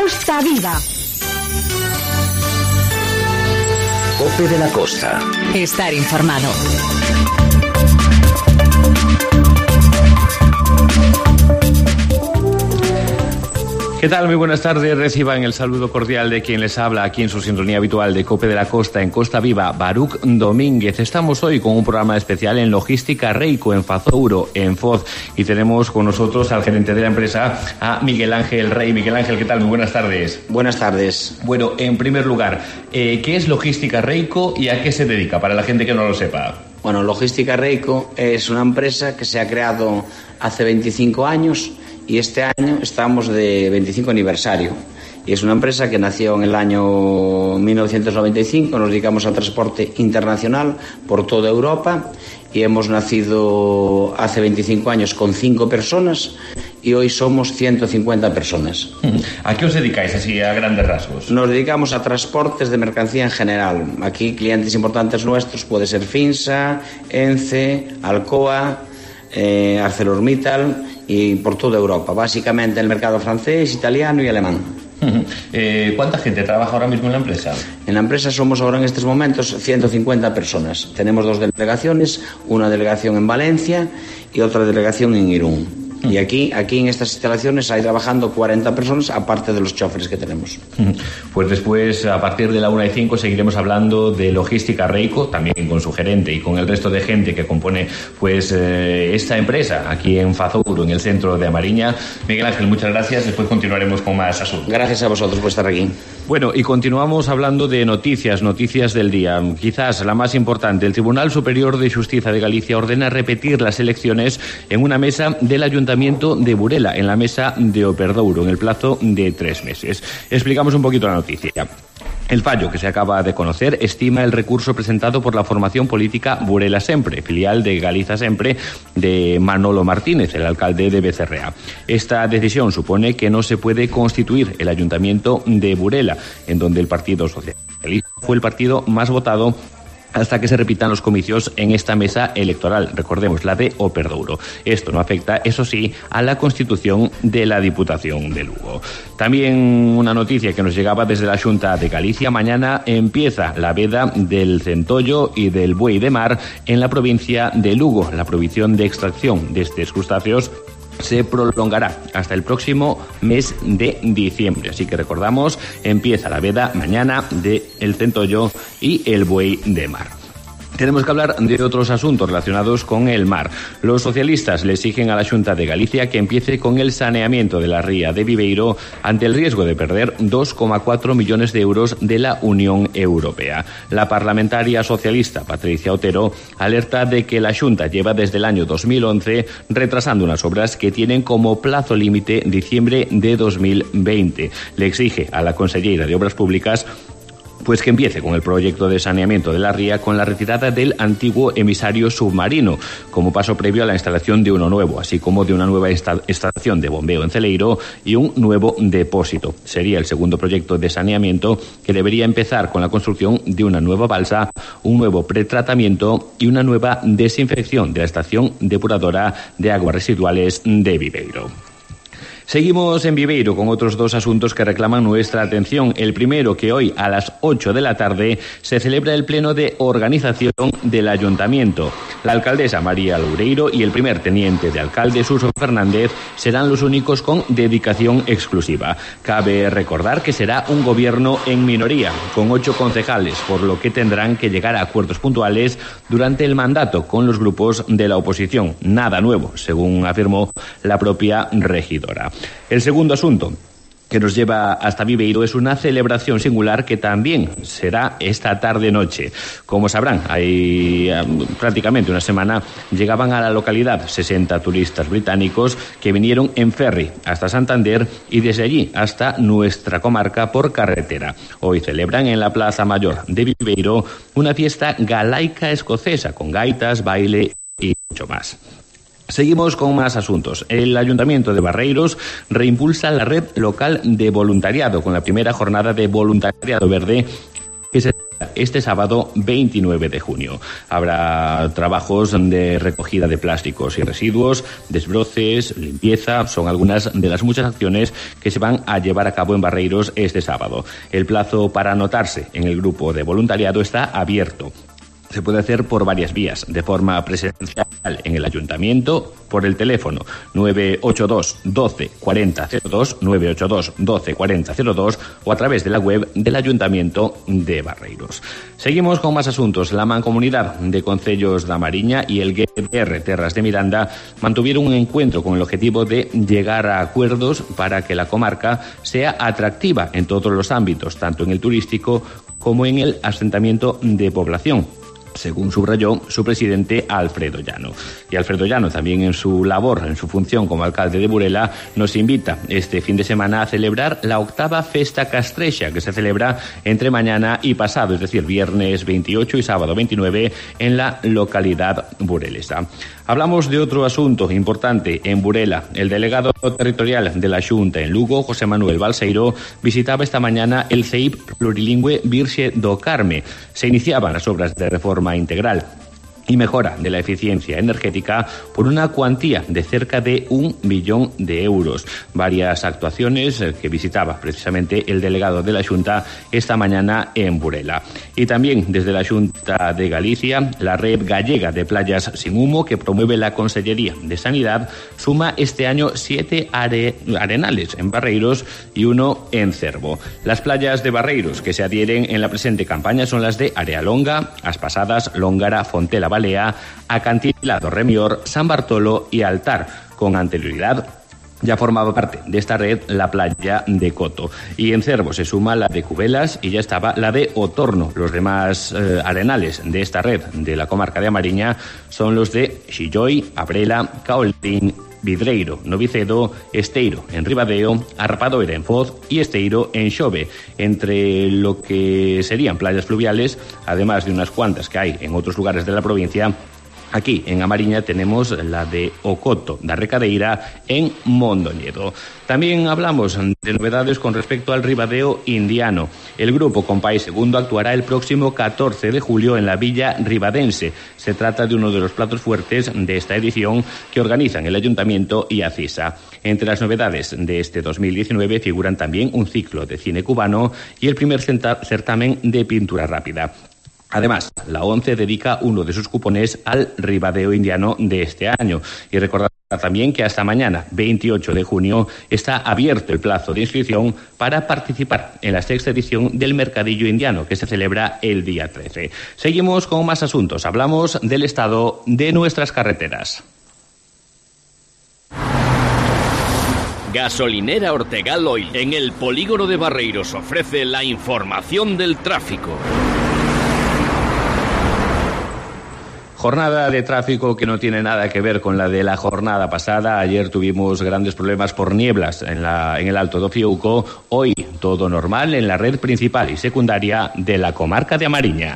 Costa Viva. COPE de la Costa. Estar informado. ¿Qué tal? Muy buenas tardes. Reciban el saludo cordial de quien les habla aquí en su sintonía habitual de COPE de la Costa en Costa Viva, Baruch Domínguez. Estamos hoy con un programa especial en Logística Reico, en Fazouro, en Foz. Y tenemos con nosotros al gerente de la empresa, a Miguel Ángel Rey. Miguel Ángel, ¿qué tal? Muy buenas tardes. Buenas tardes. Bueno, en primer lugar, ¿qué es Logística Reico y a qué se dedica? Para la gente que no lo sepa. Bueno, Logística Reico es una empresa que se ha creado hace 25 años y este año estamos de 25 aniversario. Y es una empresa que nació en el año 1995, nos dedicamos al transporte internacional por toda Europa y hemos nacido hace 25 años con 5 personas y hoy somos 150 personas. ¿A qué os dedicáis así a grandes rasgos? Nos dedicamos a transportes de mercancía en general. Aquí clientes importantes nuestros puede ser Finsa, Ence, Alcoa, ArcelorMittal y por toda Europa, básicamente el mercado francés, italiano y alemán. ¿Cuánta gente trabaja ahora mismo en la empresa? En la empresa somos ahora en estos momentos 150 personas. Tenemos 2 delegaciones, una delegación en Valencia y otra delegación en Irún. Y aquí en estas instalaciones hay trabajando 40 personas, aparte de los choferes que tenemos. Pues después, a partir de la 1:05, seguiremos hablando de Logística Reico, también con su gerente y con el resto de gente que compone pues esta empresa aquí en Fazouro, en el centro de Amariña. Miguel Ángel, muchas gracias. Después continuaremos con más asuntos. Gracias a vosotros por estar aquí. Bueno, y continuamos hablando de noticias del día. Quizás la más importante, el Tribunal Superior de Justicia de Galicia ordena repetir las elecciones en una mesa del Ayuntamiento de Burela, en la mesa de Operdouro, en el plazo de 3 meses. Explicamos un poquito la noticia. El fallo que se acaba de conocer estima el recurso presentado por la formación política Burela Sempre, filial de Galiza Sempre, de Manolo Martínez, el alcalde de Becerrea. Esta decisión supone que no se puede constituir el ayuntamiento de Burela, en donde el Partido Socialista fue el partido más votado, hasta que se repitan los comicios en esta mesa electoral, recordemos, la de Operdouro. Esto no afecta, eso sí, a la constitución de la Diputación de Lugo. También una noticia que nos llegaba desde la Xunta de Galicia: mañana empieza la veda del centollo y del buey de mar en la provincia de Lugo. La prohibición de extracción de estos crustáceos se prolongará hasta el próximo mes de diciembre. Así que recordamos, empieza la veda mañana del centollo y el buey de mar. Tenemos que hablar de otros asuntos relacionados con el mar. Los socialistas le exigen a la Xunta de Galicia que empiece con el saneamiento de la ría de Viveiro ante el riesgo de perder 2,4 millones de euros de la Unión Europea. La parlamentaria socialista Patricia Otero alerta de que la Xunta lleva desde el año 2011 retrasando unas obras que tienen como plazo límite diciembre de 2020. Le exige a la consellera de Obras Públicas pues que empiece con el proyecto de saneamiento de la ría con la retirada del antiguo emisario submarino, como paso previo a la instalación de uno nuevo, así como de una nueva estación de bombeo en Celeiro y un nuevo depósito. Sería el segundo proyecto de saneamiento, que debería empezar con la construcción de una nueva balsa, un nuevo pretratamiento y una nueva desinfección de la estación depuradora de aguas residuales de Viveiro. Seguimos en Viveiro con otros 2 asuntos que reclaman nuestra atención. El primero, que hoy a las 8 de la tarde se celebra el pleno de organización del Ayuntamiento. La alcaldesa María Loureiro y el primer teniente de alcalde, Suso Fernández, serán los únicos con dedicación exclusiva. Cabe recordar que será un gobierno en minoría, con 8 concejales, por lo que tendrán que llegar a acuerdos puntuales durante el mandato con los grupos de la oposición. Nada nuevo, según afirmó la propia regidora. El segundo asunto que nos lleva hasta Viveiro es una celebración singular que también será esta tarde-noche. Como sabrán, hay prácticamente una semana llegaban a la localidad 60 turistas británicos que vinieron en ferry hasta Santander y desde allí hasta nuestra comarca por carretera. Hoy celebran en la Plaza Mayor de Viveiro una fiesta galaica escocesa con gaitas, baile y mucho más. Seguimos con más asuntos. El Ayuntamiento de Barreiros reimpulsa la red local de voluntariado con la primera jornada de voluntariado verde que se este sábado 29 de junio. Habrá trabajos de recogida de plásticos y residuos, desbroces, limpieza, son algunas de las muchas acciones que se van a llevar a cabo en Barreiros este sábado. El plazo para anotarse en el grupo de voluntariado está abierto. Se puede hacer por varias vías, de forma presencial en el ayuntamiento, por el teléfono 982 12 40 02, 982 12 40 02 o a través de la web del Ayuntamiento de Barreiros. Seguimos con más asuntos. La Mancomunidad de Concellos da Mariña y el GDR Terras de Miranda mantuvieron un encuentro con el objetivo de llegar a acuerdos para que la comarca sea atractiva en todos los ámbitos, tanto en el turístico como en el asentamiento de población, según subrayó su presidente Alfredo Llano. Y Alfredo Llano, también en su labor, en su función como alcalde de Burela, nos invita este fin de semana a celebrar la 8ª Festa Castrexa, que se celebra entre mañana y pasado, es decir, viernes 28 y sábado 29, en la localidad burelesa. Hablamos de otro asunto importante en Burela. El delegado territorial de la Xunta en Lugo, José Manuel Balseiro, visitaba esta mañana el CEIP plurilingüe Virxe do Carme. Se iniciaban las obras de reforma integral y mejora de la eficiencia energética por una cuantía de cerca de 1 millón de euros. Varias actuaciones que visitaba precisamente el delegado de la Xunta esta mañana en Burela. Y también desde la Xunta de Galicia, la Red Gallega de Playas Sin Humo, que promueve la Consellería de Sanidad, suma este año 7 arenales en Barreiros y 1 en Cervo. Las playas de Barreiros que se adhieren en la presente campaña son las de Arealonga, As Pasadas, Lóngara, Fontela Balea, Acantilado Remior, San Bartolo y Altar. Con anterioridad ya formaba parte de esta red la playa de Coto. Y en Cervo se suma la de Cubelas y ya estaba la de Otorno. Los demás arenales de esta red de la comarca de Amariña son los de Xilloy, Abrela, Caolín, Vidreiro, Novicedo, Esteiro en Ribadeo, Arpadoira en Foz y Esteiro en Xove. Entre lo que serían playas fluviales, además de unas cuantas que hay en otros lugares de la provincia, aquí en Amariña tenemos la de Ocoto da Recadeira en Mondoñedo. También hablamos de novedades con respecto al Ribadeo indiano. El grupo Compay Segundo actuará el próximo 14 de julio en la Villa Ribadense. Se trata de uno de los platos fuertes de esta edición que organizan el Ayuntamiento y ACISA. Entre las novedades de este 2019 figuran también un ciclo de cine cubano y el primer certamen de pintura rápida. Además, la ONCE dedica uno de sus cupones al Ribadeo indiano de este año. Y recordar también que hasta mañana, 28 de junio, está abierto el plazo de inscripción para participar en la 6ª edición del Mercadillo Indiano, que se celebra el día 13. Seguimos con más asuntos. Hablamos del estado de nuestras carreteras. Gasolinera Ortegal Oil, en el polígono de Barreiros, ofrece la información del tráfico. Jornada de tráfico que no tiene nada que ver con la de la jornada pasada. Ayer tuvimos grandes problemas por nieblas en el Alto do Fiouco. Hoy todo normal en la red principal y secundaria de la comarca de Amariña.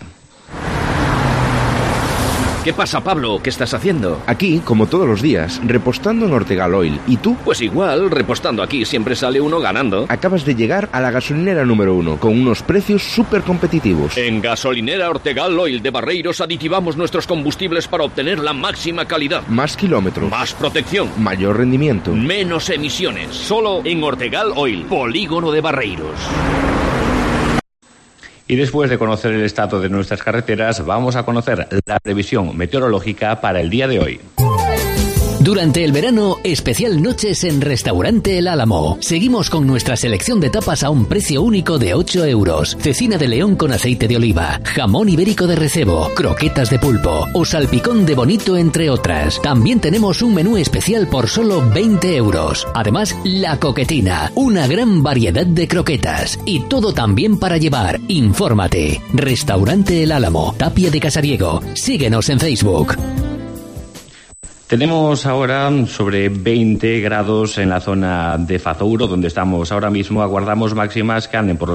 ¿Qué pasa, Pablo? ¿Qué estás haciendo? Aquí, como todos los días, repostando en Ortegal Oil. ¿Y tú? Pues igual, repostando aquí siempre sale uno ganando. Acabas de llegar a la gasolinera número 1, con unos precios súper competitivos. En Gasolinera Ortegal Oil de Barreiros aditivamos nuestros combustibles para obtener la máxima calidad. Más kilómetros. Más protección. Mayor rendimiento. Menos emisiones. Solo en Ortegal Oil, polígono de Barreiros. Y después de conocer el estado de nuestras carreteras, vamos a conocer la previsión meteorológica para el día de hoy. Durante el verano, especial noches en Restaurante El Álamo. Seguimos con nuestra selección de tapas a un precio único de 8 euros. Cecina de león con aceite de oliva, jamón ibérico de recebo, croquetas de pulpo o salpicón de bonito, entre otras. También tenemos un menú especial por solo 20 euros. Además, la coquetina, una gran variedad de croquetas. Y todo también para llevar. Infórmate. Restaurante El Álamo, Tapia de Casariego. Síguenos en Facebook. Tenemos ahora sobre 20 grados en la zona de Fazouro, donde estamos ahora mismo. Aguardamos máximas que anden por los 20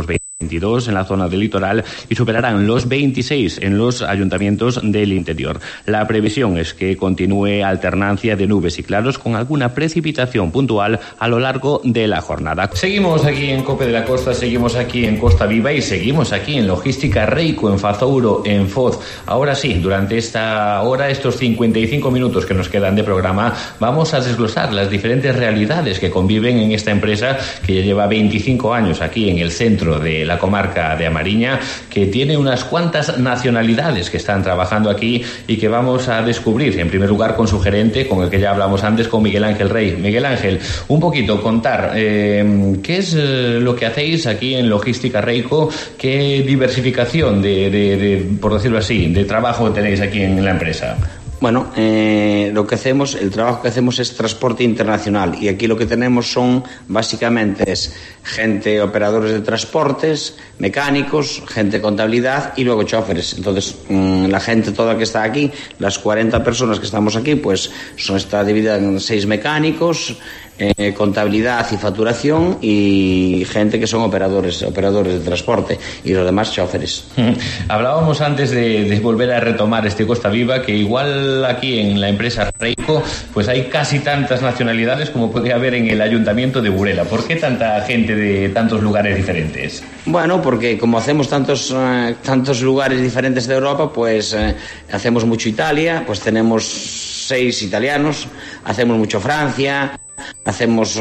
22 en la zona del litoral y superarán los 26 en los ayuntamientos del interior. La previsión es que continúe alternancia de nubes y claros con alguna precipitación puntual a lo largo de la jornada. Seguimos aquí en COPE de la Costa, seguimos aquí en Costa Viva y seguimos aquí en Logística Reico, en Fazouro, en Foz. Ahora sí, durante esta hora, estos 55 minutos que nos quedan de programa, vamos a desglosar las diferentes realidades que conviven en esta empresa que ya lleva 25 años aquí en el centro de la comarca de Amariña, que tiene unas cuantas nacionalidades que están trabajando aquí y que vamos a descubrir, en primer lugar, con su gerente, con el que ya hablamos antes, con Miguel Ángel Rey. Miguel Ángel, un poquito contar qué es lo que hacéis aquí en Logística Reico, qué diversificación por decirlo así, de trabajo tenéis aquí en la empresa. Bueno, lo que hacemos, el trabajo que hacemos es transporte internacional y aquí lo que tenemos son básicamente gente, operadores de transportes, mecánicos, gente de contabilidad y luego choferes. Entonces, la gente toda que está aquí, las 40 personas que estamos aquí, pues está dividida en 6 mecánicos, contabilidad y facturación y gente que son operadores de transporte y los demás choferes. Hablábamos antes de volver a retomar este Costa Viva, que igual aquí en la empresa Reico pues hay casi tantas nacionalidades como puede haber en el ayuntamiento de Burela. ¿Por qué tanta gente de tantos lugares diferentes? Bueno, porque como hacemos tantos lugares diferentes de Europa, pues hacemos mucho Italia, pues tenemos 6 italianos, hacemos mucho Francia, hacemos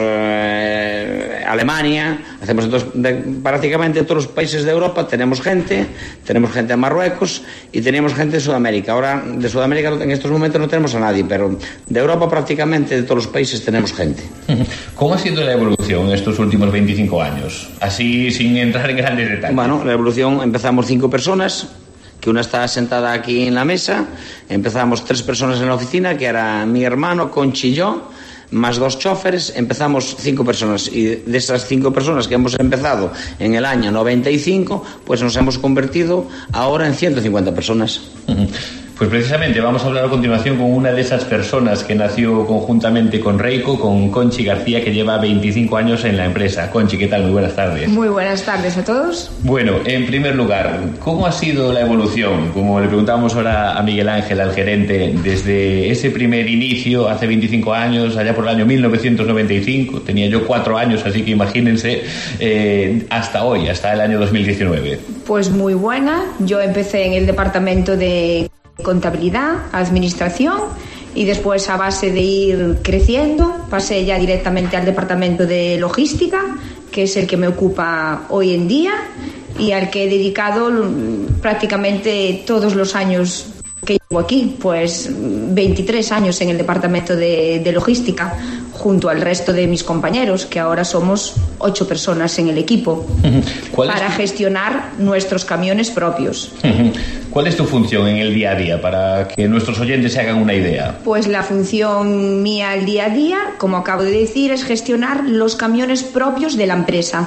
Alemania, hacemos prácticamente todos los países de Europa. Tenemos gente de Marruecos y tenemos gente de Sudamérica. Ahora de Sudamérica en estos momentos no tenemos a nadie, pero de Europa prácticamente de todos los países tenemos gente. ¿Cómo ha sido la evolución en estos últimos 25 años? Así sin entrar en grandes detalles. Bueno, la evolución, empezamos 5 personas, que una está sentada aquí en la mesa. Empezamos 3 personas en la oficina, que era mi hermano, Conchi y yo, más 2 choferes. Empezamos 5 personas y de esas 5 personas que hemos empezado en el año 95, pues nos hemos convertido ahora en 150 personas. Pues precisamente vamos a hablar a continuación con una de esas personas que nació conjuntamente con Reico, con Conchi García, que lleva 25 años en la empresa. Conchi, ¿qué tal? Muy buenas tardes. Muy buenas tardes a todos. Bueno, en primer lugar, ¿cómo ha sido la evolución? Como le preguntamos ahora a Miguel Ángel, al gerente, desde ese primer inicio, hace 25 años, allá por el año 1995, tenía yo 4 años, así que imagínense, hasta hoy, hasta el año 2019. Pues muy buena. Yo empecé en el departamento de contabilidad, administración, y después, a base de ir creciendo, pasé ya directamente al departamento de logística, que es el que me ocupa hoy en día y al que he dedicado prácticamente todos los años que llevo aquí, pues 23 años en el departamento de logística, junto al resto de mis compañeros, que ahora somos 8 personas en el equipo, para gestionar nuestros camiones propios. ¿Cuál es tu función en el día a día, para que nuestros oyentes se hagan una idea? Pues la función mía el día a día, como acabo de decir, es gestionar los camiones propios de la empresa.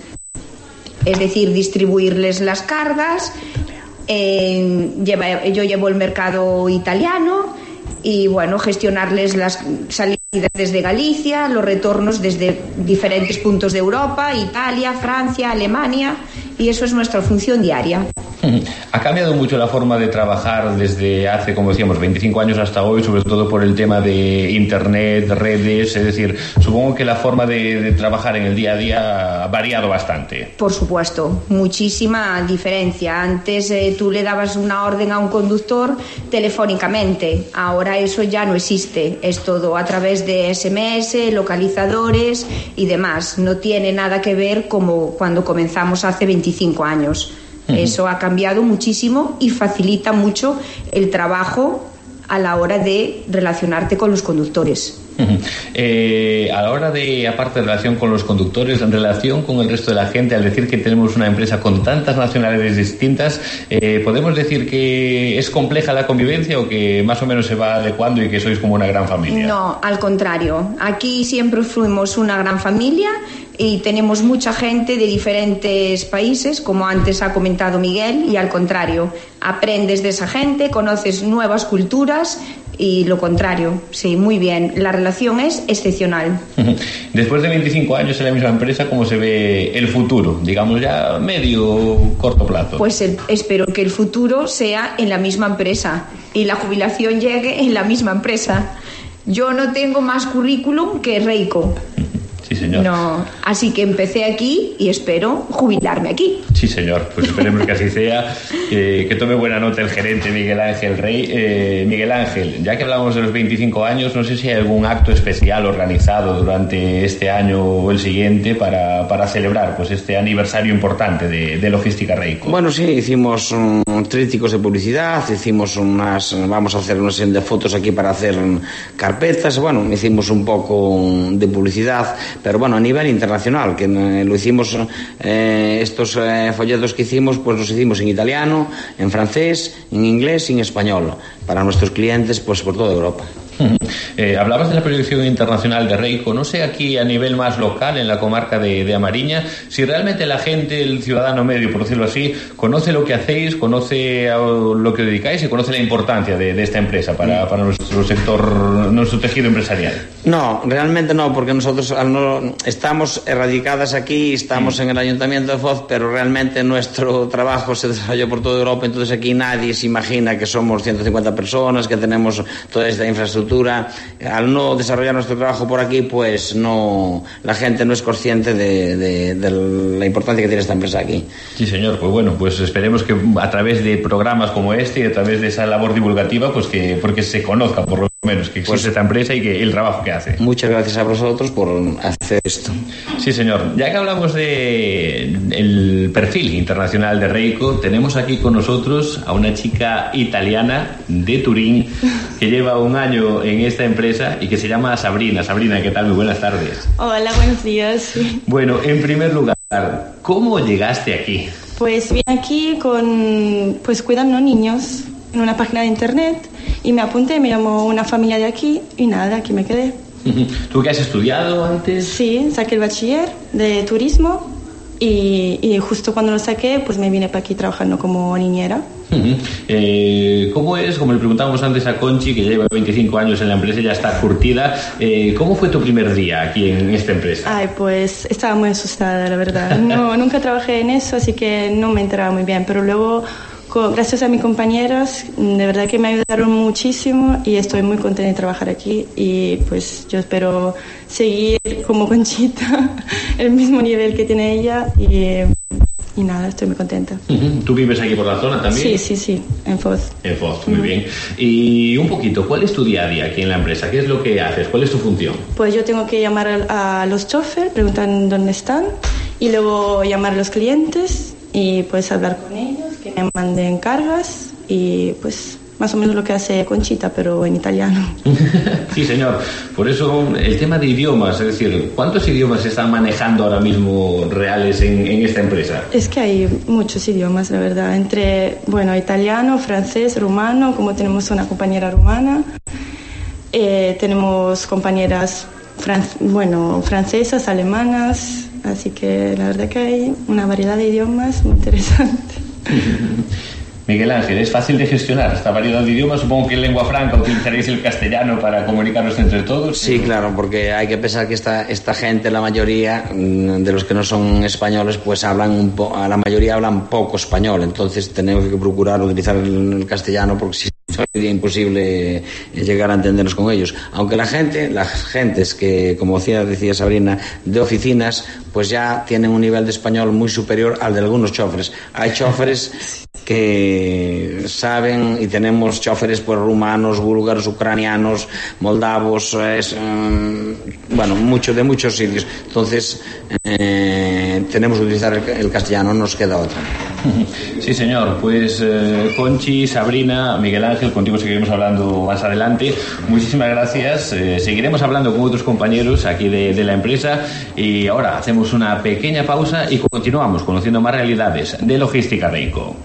Es decir, distribuirles las cargas. Yo llevo el mercado italiano y, bueno, gestionarles las salidas desde Galicia, los retornos desde diferentes puntos de Europa, Italia, Francia, Alemania, y eso es nuestra función diaria. ¿Ha cambiado mucho la forma de trabajar desde hace, como decíamos, 25 años hasta hoy, sobre todo por el tema de internet, redes? Es decir, supongo que la forma de trabajar en el día a día ha variado bastante. Por supuesto, muchísima diferencia. Antes tú le dabas una orden a un conductor telefónicamente. Ahora eso ya no existe. Es todo a través de SMS, localizadores y demás. No tiene nada que ver como cuando comenzamos hace 25 años. Eso ha cambiado muchísimo y facilita mucho el trabajo a la hora de relacionarte con los conductores. A la hora de, aparte de relación con los conductores, en relación con el resto de la gente, al decir que tenemos una empresa con tantas nacionalidades distintas, ¿podemos decir que es compleja la convivencia o que más o menos se va adecuando y que sois como una gran familia? No, al contrario. Aquí siempre fuimos una gran familia y tenemos mucha gente de diferentes países, como antes ha comentado Miguel, y al contrario, aprendes de esa gente, conoces nuevas culturas y lo contrario. Sí, muy bien. La relación es excepcional. Después de 25 años en la misma empresa, ¿cómo se ve el futuro? Digamos ya medio corto plazo. Pues espero que el futuro sea en la misma empresa y la jubilación llegue en la misma empresa. Yo no tengo más currículum que Reiko. Sí, señor. No, así que empecé aquí y espero jubilarme aquí. Sí, señor. Pues esperemos que así sea. Que tome buena nota el gerente Miguel Ángel Rey. Miguel Ángel, ya que hablamos de los 25 años, no sé si hay algún acto especial organizado durante este año o el siguiente para celebrar pues este aniversario importante de Logística Reiko. Bueno, sí, hicimos trípticos de publicidad, vamos a hacer una serie de fotos aquí para hacer carpetas. Bueno, hicimos un poco de publicidad, pero bueno, a nivel internacional, que lo hicimos, estos folletos que hicimos, pues los hicimos en italiano, en francés, en inglés y en español, para nuestros clientes, pues por toda Europa. Hablabas de la proyección internacional de Reiko. No sé aquí a nivel más local, en la comarca de Amariña, si realmente la gente, el ciudadano medio, por decirlo así, conoce lo que hacéis, conoce a lo que dedicáis y conoce la importancia de esta empresa para nuestro sector, nuestro tejido empresarial. No, realmente no, porque nosotros estamos erradicadas aquí, estamos en el Ayuntamiento de Foz, pero realmente nuestro trabajo se desarrolla por toda Europa, entonces aquí nadie se imagina que somos 150 personas, que tenemos toda esta infraestructura. Al no desarrollar nuestro trabajo por aquí, pues no, la gente no es consciente de la importancia que tiene esta empresa aquí. Sí, señor. Pues bueno, pues esperemos que a través de programas como este y a través de esa labor divulgativa, pues porque se conozca por lo menos que existe esta empresa y que el trabajo que hace. Muchas gracias a vosotros por hacer esto. Sí, señor. Ya que hablamos de el perfil internacional de Reiko, tenemos aquí con nosotros a una chica italiana de Turín que lleva un año en esta empresa y que se llama Sabrina. Sabrina, ¿qué tal? Muy buenas tardes. Hola, buenos días. Sí. Bueno, en primer lugar, ¿cómo llegaste aquí? Pues vine aquí cuidando niños en una página de internet y me apunté, me llamó una familia de aquí y nada, aquí me quedé. ¿Tú qué has estudiado antes? Sí, saqué el bachiller de turismo y justo cuando lo saqué, pues me vine para aquí trabajando como niñera. ¿Cómo es? Como le preguntábamos antes a Conchi, que lleva 25 años en la empresa y ya está curtida. ¿Cómo fue tu primer día aquí en esta empresa? Ay, pues estaba muy asustada, la verdad. No, nunca trabajé en eso, así que no me enteraba muy bien. Pero luego, gracias a mis compañeras, de verdad que me ayudaron muchísimo y estoy muy contenta de trabajar aquí. Y pues yo espero seguir como Conchita, el mismo nivel que tiene ella y nada, estoy muy contenta. ¿Tú vives aquí por la zona también? Sí, en Foz. En Foz, muy bien. Y un poquito, ¿cuál es tu día a día aquí en la empresa? ¿Qué es lo que haces? ¿Cuál es tu función? Pues yo tengo que llamar a los choferes, preguntar dónde están y luego llamar a los clientes y pues hablar con ellos, que me manden cargas y pues más o menos lo que hace Conchita, pero en italiano. Sí, señor. Por eso el tema de idiomas, es decir, ¿cuántos idiomas se están manejando ahora mismo reales en esta empresa? Es que hay muchos idiomas, la verdad, entre, italiano, francés, rumano, como tenemos una compañera rumana, tenemos compañeras francesas, alemanas, así que la verdad que hay una variedad de idiomas muy interesante. Miguel Ángel, ¿es fácil de gestionar esta variedad de idiomas? Supongo que en lengua franca utilizaréis el castellano para comunicaros entre todos. Sí, claro, porque hay que pensar que esta gente, la mayoría de los que no son españoles, pues la mayoría hablan poco español, entonces tenemos que procurar utilizar el castellano porque si sería imposible llegar a entendernos con ellos. Aunque las gentes que, como decía Sabrina, de oficinas, pues ya tienen un nivel de español muy superior al de algunos choferes. Hay choferes que saben, y tenemos choferes pues rumanos, búlgaros, ucranianos, moldavos, de muchos sitios. Entonces tenemos que utilizar el castellano, no nos queda otra. Sí, señor. Pues Conchi, Sabrina, Miguel Ángel, contigo seguiremos hablando más adelante. Muchísimas gracias. Seguiremos hablando con otros compañeros aquí de la empresa y ahora hacemos una pequeña pausa y continuamos conociendo más realidades de Logística Reiko.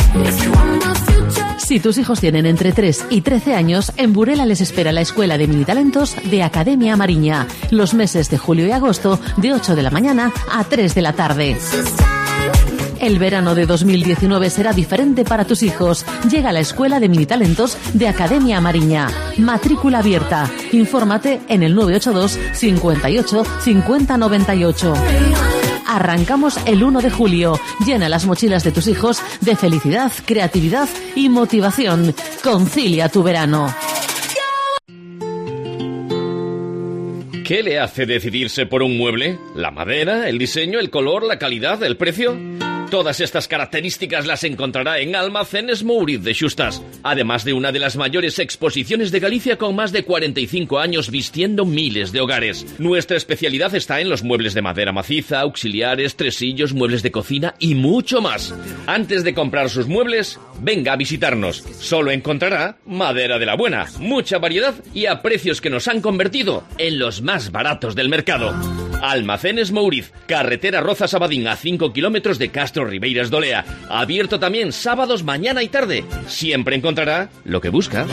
Si tus hijos tienen entre 3 y 13 años, en Burela les espera la Escuela de Minitalentos de Academia Amariña, los meses de julio y agosto, de 8 de la mañana a 3 de la tarde. El verano de 2019 será diferente para tus hijos. Llega a la Escuela de Minitalentos de Academia Mariña. Matrícula abierta. Infórmate en el 982 58 50 98. Arrancamos el 1 de julio. Llena las mochilas de tus hijos de felicidad, creatividad y motivación. Concilia tu verano. ¿Qué le hace decidirse por un mueble? ¿La madera, el diseño, el color, la calidad, el precio? Todas estas características las encontrará en Almacenes Mouriz de Xustas, además de una de las mayores exposiciones de Galicia con más de 45 años vistiendo miles de hogares. Nuestra especialidad está en los muebles de madera maciza, auxiliares, tresillos, muebles de cocina y mucho más. Antes de comprar sus muebles, venga a visitarnos. Solo encontrará madera de la buena, mucha variedad y a precios que nos han convertido en los más baratos del mercado. Almacenes Mouriz, carretera Rozas-Abadín, a 5 kilómetros de Castro Ribeiras de Olea. Abierto también sábados mañana y tarde. Siempre encontrará lo que busca.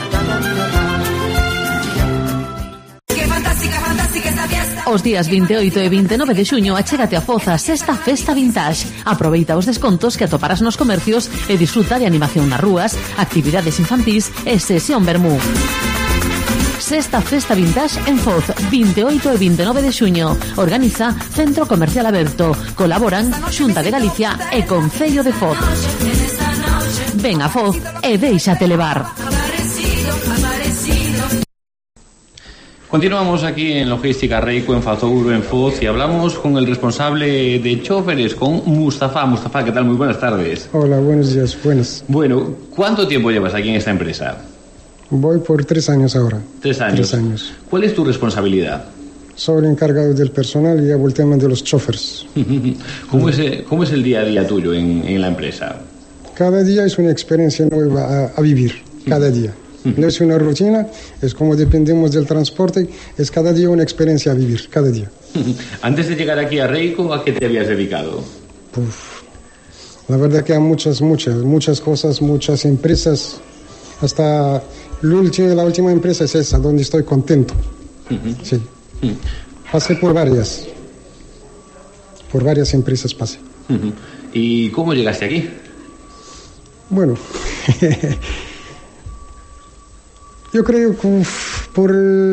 Os días 28 e 29 de xuño achégate a Foz a sexta festa vintage. Aproveita os descontos que atoparás nos comercios e disfruta de animación nas rúas, actividades infantís e sesión vermú. Sexta festa vintage en Foz, 28 e 29 de xuño. Organiza Centro Comercial Aberto. Colaboran Xunta de Galicia e Concello de Foz. Ven a Foz e déixate levar. Continuamos aquí en Logística Reico, en Fazouro, en Foz, y hablamos con el responsable de choferes, con Mustafa. Mustafa, ¿qué tal? Muy buenas tardes. Hola, buenos días, buenas. Bueno, ¿cuánto tiempo llevas aquí en esta empresa? Voy por 3 años ahora. 3 años. 3 años. ¿Cuál es tu responsabilidad? Soy el encargado del personal y llevo el tema de los choferes. ¿Cómo es el día a día tuyo en la empresa? Cada día es una experiencia nueva a vivir, cada día. No es una rutina, es como dependemos del transporte, es cada día una experiencia a vivir, cada día. Antes de llegar aquí a Reico, ¿a qué te habías dedicado? La verdad que hay muchas cosas, muchas empresas. Hasta la última empresa es esa, donde estoy contento. Sí. Pasé por varias empresas pasé. ¿Y cómo llegaste aquí? Bueno, yo creo que por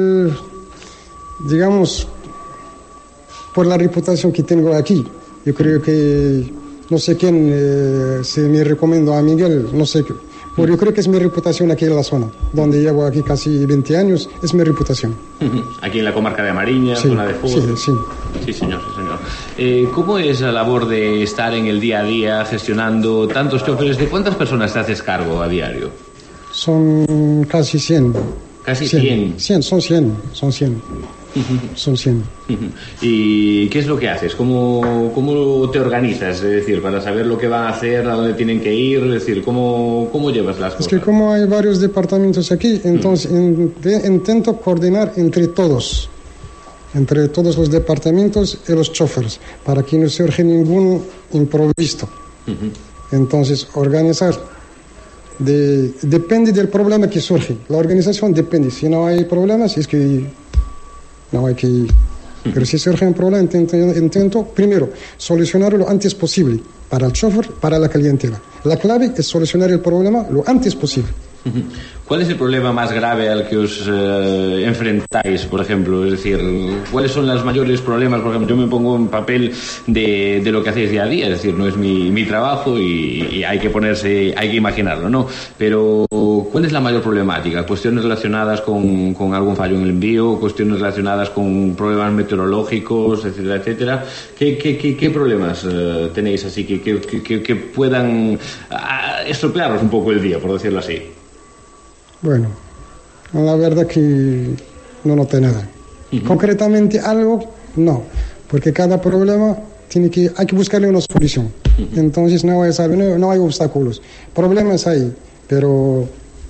la reputación que tengo aquí. Yo creo que no sé quién se me recomendó a Miguel, no sé qué. Pero yo creo que es mi reputación aquí en la zona, donde llevo aquí casi 20 años, es mi reputación. Aquí en la comarca de Mariña, sí, zona de Foz. Sí. Sí, señor. ¿Cómo es la labor de estar en el día a día gestionando tantos choferes? ¿De cuántas personas te haces cargo a diario? Son casi 100. ¿Casi 100? Son 100. Son 100. ¿Y qué es lo que haces? ¿Cómo te organizas? Es decir, para saber lo que van a hacer, a dónde tienen que ir, es decir, ¿cómo llevas las cosas? Es que como hay varios departamentos aquí, entonces intento coordinar entre todos los departamentos y los choferes, para que no surja ningún imprevisto. Entonces, organizar depende del problema que surge. La organización depende. Si no hay problemas, es que no hay que ir. Pero si surge un problema, intento primero solucionarlo lo antes posible para el chofer, para la clientela. La clave es solucionar el problema lo antes posible. ¿Cuál es el problema más grave al que os enfrentáis, por ejemplo? Es decir, ¿cuáles son los mayores problemas? Por ejemplo, yo me pongo en papel de lo que hacéis día a día, es decir, no es mi trabajo y hay que imaginarlo, ¿no? Pero, ¿cuál es la mayor problemática? ¿Cuestiones relacionadas con algún fallo en el envío? ¿Cuestiones relacionadas con problemas meteorológicos, etcétera, etcétera? ¿Qué problemas tenéis así que puedan estropearos un poco el día, por decirlo así? Bueno, la verdad que no noté nada. Concretamente algo, no, porque cada problema hay que buscarle una solución. Entonces no hay obstáculos. Problemas hay, pero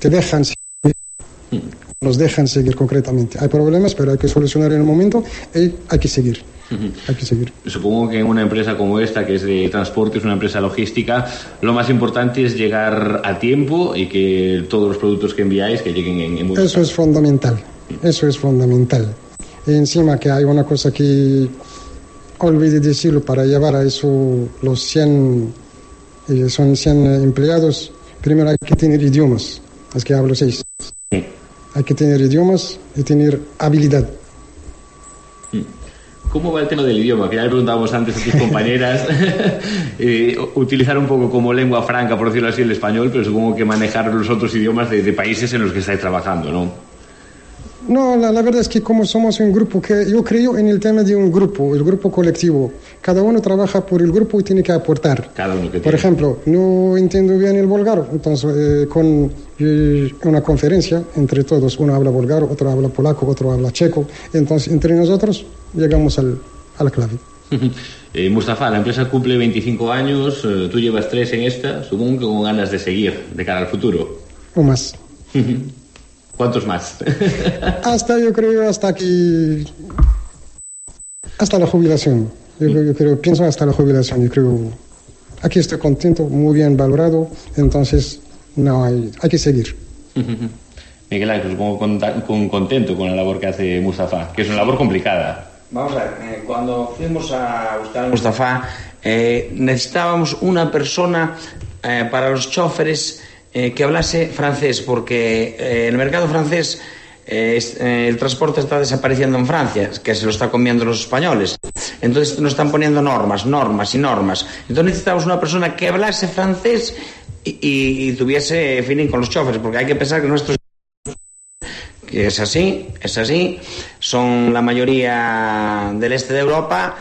nos dejan seguir concretamente. Hay problemas, pero hay que solucionar en el momento y hay que seguir. Hay que seguir. Supongo que en una empresa como esta, que es de transporte, es una empresa logística, lo más importante es llegar a tiempo y que todos los productos que enviáis que lleguen en buen estado. Eso es fundamental. Y encima que hay una cosa que olvidé decirlo, para llevar a eso los 100 y son 100 empleados, primero hay que tener idiomas, es que hablo 6. Sí. Hay que tener idiomas y tener habilidad. ¿Cómo va el tema del idioma? Que ya le preguntábamos antes a tus compañeras. Utilizar un poco como lengua franca, por decirlo así, el español, pero supongo que manejar los otros idiomas de países en los que estáis trabajando, ¿no? No, la verdad es que como somos un grupo, que yo creo en el tema de un grupo, el grupo colectivo. Cada uno trabaja por el grupo y tiene que aportar. Cada uno que por ejemplo, no entiendo bien el búlgaro, entonces con una conferencia entre todos, uno habla búlgaro, otro habla polaco, otro habla checo, entonces entre nosotros llegamos a la clave. Mustafa, la empresa cumple 25 años, tú llevas 3 en esta, supongo que con ganas de seguir de cara al futuro. O más. ¿Cuántos más? Yo creo hasta la jubilación. Yo creo, pienso hasta la jubilación. Yo creo, aquí estoy contento, muy bien valorado, entonces no hay que seguir. Miguel Ángel, supongo contento con la labor que hace Mustafa, que es una labor complicada. Vamos a ver, cuando fuimos a buscar a Mustafa, necesitábamos una persona para los choferes que hablase francés, porque en el mercado francés el transporte está desapareciendo en Francia, que se lo está comiendo los españoles. Entonces nos están poniendo normas. Entonces necesitamos una persona que hablase francés y tuviese feeling con los choferes, porque hay que pensar que nuestros... que es así, son la mayoría del este de Europa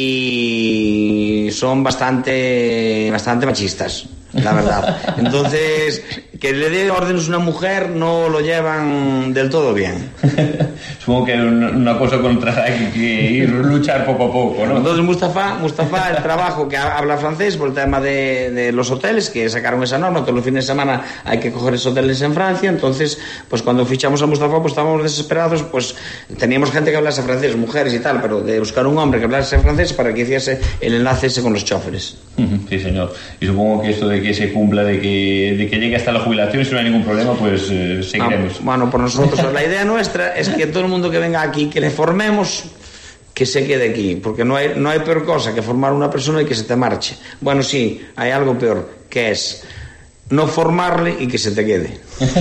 y son bastante machistas, la verdad. Entonces, que le dé órdenes a una mujer no lo llevan del todo bien. Supongo que es una cosa contra la que ir luchar poco a poco, ¿no? Entonces Mustafa, el trabajo que habla francés por el tema de los hoteles, que sacaron esa norma, todos los fines de semana hay que coger esos hoteles en Francia. Entonces, pues cuando fichamos a Mustafa, pues estábamos desesperados, pues teníamos gente que hablase francés, mujeres y tal, pero de buscar un hombre que hablase francés para que hiciese el enlace ese con los choferes. Sí, señor. Y supongo que esto de que se cumpla, de que llegue hasta la jubilación, si no hay ningún problema, pues seguiremos. Bueno, por nosotros, la idea nuestra es que todo el mundo que venga aquí, que le formemos, que se quede aquí, porque no hay peor cosa que formar una persona y que se te marche. Bueno, sí, hay algo peor, que es no formarle y que se te quede.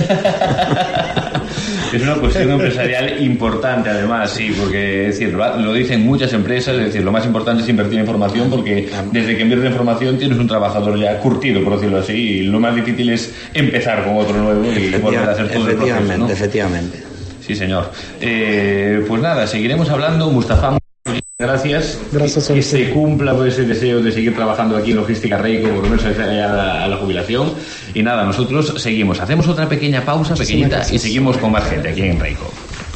Es una cuestión empresarial importante, además, sí, porque es decir, lo dicen muchas empresas, es decir, lo más importante es invertir en formación, porque desde que inviertes en formación tienes un trabajador ya curtido, por decirlo así, y lo más difícil es empezar con otro nuevo y volver a hacer todo el proceso, ¿no? Efectivamente. Sí, señor. Pues nada, seguiremos hablando. Mustafa, gracias que se cumpla pues, ese deseo de seguir trabajando aquí en Logística Reico, por lo menos a la jubilación. Y nada, nosotros seguimos. Hacemos otra pequeña pausa, pequeñita, y seguimos con más gente aquí en Reico.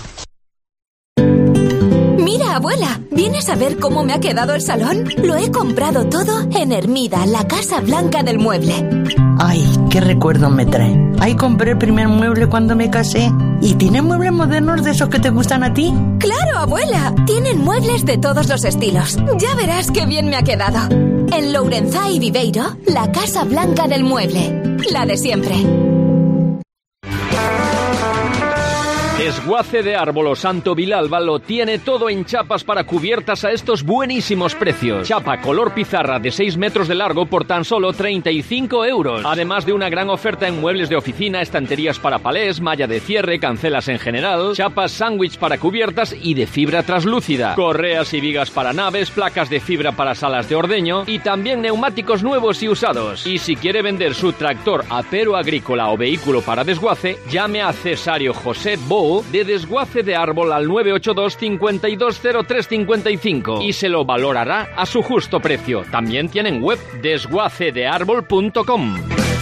Mira, abuela, ¿vienes a ver cómo me ha quedado el salón? Lo he comprado todo en Hermida, la Casa Blanca del Mueble. Ay, qué recuerdos me trae. Ahí compré el primer mueble cuando me casé. ¿Y tienen muebles modernos de esos que te gustan a ti? ¡Claro, abuela! Tienen muebles de todos los estilos. Ya verás qué bien me ha quedado. En Lourenzá y Viveiro, la Casa Blanca del Mueble. La de siempre. Desguace de Árbol o Santo Vilalba lo tiene todo en chapas para cubiertas a estos buenísimos precios. Chapa color pizarra de 6 metros de largo por tan solo 35 euros. Además de una gran oferta en muebles de oficina, estanterías para palés, malla de cierre, cancelas en general, chapas sándwich para cubiertas y de fibra translúcida, correas y vigas para naves, placas de fibra para salas de ordeño y también neumáticos nuevos y usados. Y si quiere vender su tractor, apero agrícola o vehículo para desguace, llame a Cesario José Bo de Desguace de Árbol al 982 520355 y se lo valorará a su justo precio. También tienen web desguacedearbol.com.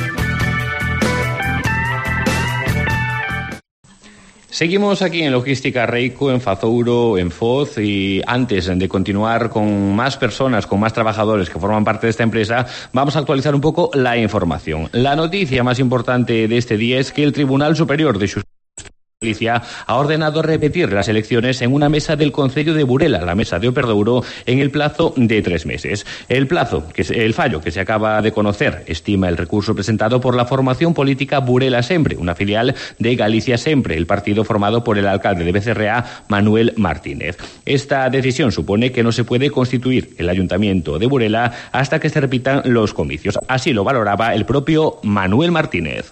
Seguimos aquí en Logística Reico, en Fazouro, en Foz, y antes de continuar con más personas, con más trabajadores que forman parte de esta empresa, vamos a actualizar un poco la información. La noticia más importante de este día es que el Tribunal Superior de Justicia Galicia ha ordenado repetir las elecciones en una mesa del Concello de Burela, la mesa de Operdouro, en el plazo de 3 meses. El fallo que se acaba de conocer estima el recurso presentado por la formación política Burela Sempre, una filial de Galicia Sempre, el partido formado por el alcalde de Becerreá, Manuel Martínez. Esta decisión supone que no se puede constituir el Ayuntamiento de Burela hasta que se repitan los comicios. Así lo valoraba el propio Manuel Martínez.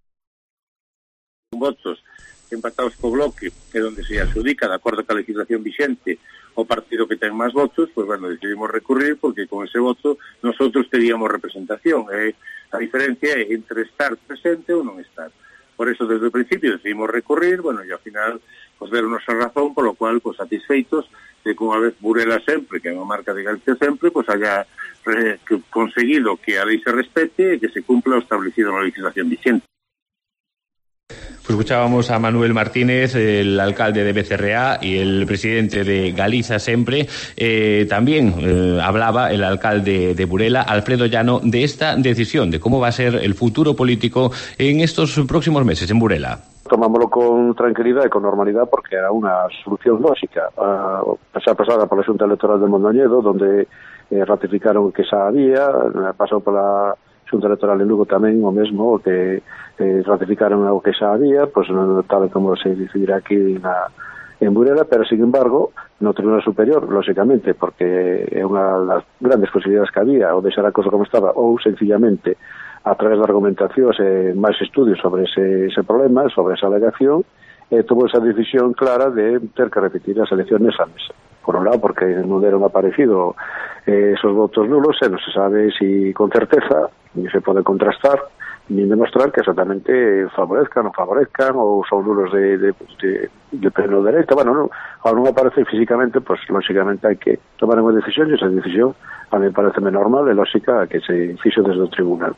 Votos empatados co Bloque, que é onde se adjudica, de acordo ca legislación vixente, o partido que ten máis votos, pois, bueno, decidimos recurrir, porque con ese voto nosotros teríamos representación. A diferencia é entre estar presente ou non estar. Por eso, desde o principio, decidimos recurrir, bueno, e ao final, pues, deron-nos a razón, polo cual, pues, satisfeitos de que unha vez Burela Sempre, que é unha marca de Galicia Sempre, pues, haya conseguido que a lei se respete e que se cumpla o establecido na legislación vixente. Pues escuchábamos a Manuel Martínez, el alcalde de Becerreá y el presidente de Galicia Sempre. También hablaba el alcalde de Burela, Alfredo Llano, de esta decisión, de cómo va a ser el futuro político en estos próximos meses en Burela. Tomámoslo con tranquilidad y con normalidad porque era una solución lógica. Xa pasada pola Xunta Electoral de Mondoñedo, donde ratificaron que xa había, pasou pola Xunta Electoral en Lugo tamén o mesmo, que ratificaron o que xa había, pois non tal como se decidirá aquí en Burela, pero sin embargo no Tribunal Superior, lógicamente, porque é unha das grandes posibilidades que había, ou deixar a cosa como estaba, ou sencillamente a través de argumentacións e máis estudios sobre ese problema, sobre esa alegación, tomou esa decisión clara de ter que repetir as eleccións nesa mesa. Por un lado, porque non deron aparecido esos votos nulos, e non se sabe si con certeza, ni se pode contrastar, ni demostrar que exactamente favorezcan, ou son nulos de pleno derecho. Bueno, ao non aparece físicamente, pues lógicamente hai que tomar unha decisión, e esa decisión a mí parece normal e lógica que se fixo desde o tribunal.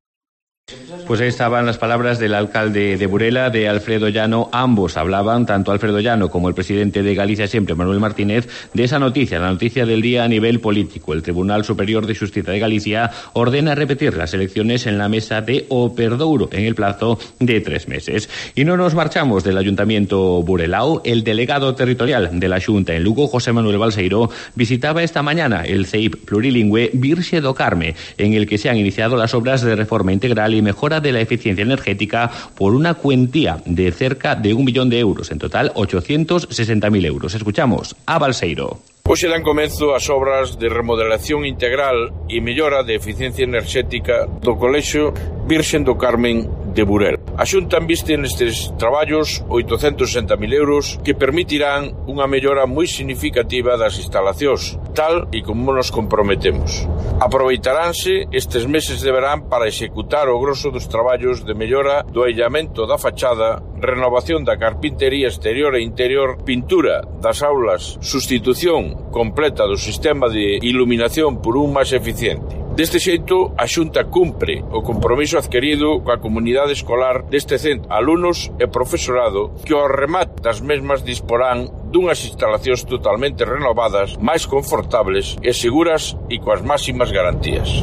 Pues ahí estaban las palabras del alcalde de Burela, de Alfredo Llano. Ambos hablaban, tanto Alfredo Llano como el presidente de Galicia Sempre, Manuel Martínez, de esa noticia, la noticia del día a nivel político. El Tribunal Superior de Xustiza de Galicia ordena repetir las elecciones en la mesa de Operdouro en el plazo de 3 meses. Y no nos marchamos del Ayuntamiento Burelao. El delegado territorial de la Xunta en Lugo, José Manuel Balseiro, visitaba esta mañana el CEIP plurilingüe Virxe do Carme, en el que se han iniciado las obras de reforma integral y mejora de la eficiencia energética por una cuantía de cerca de 1 millón de euros, en total 860.000 euros. Escuchamos a Balseiro. Hoxe dan comezo as obras de remodelación integral e mellora de eficiencia enerxética do Colexio Virxe do Carmen de Burela. A Xunta inviste nestes traballos 860.000 euros que permitirán unha mellora moi significativa das instalacións, tal e como nos comprometemos. Aproveitaránse estes meses de verán para executar o grosso dos traballos de mellora do aillamento da fachada, renovación da carpintería exterior e interior, pintura das aulas, sustitución completa do sistema de iluminación por un máis eficiente. Deste xeito, a Xunta cumpre o compromiso adquirido coa comunidade escolar deste centro, alumnos e profesorado, que ao remate das mesmas disporán dunhas instalacións totalmente renovadas, máis confortables e seguras e coas máximas garantías.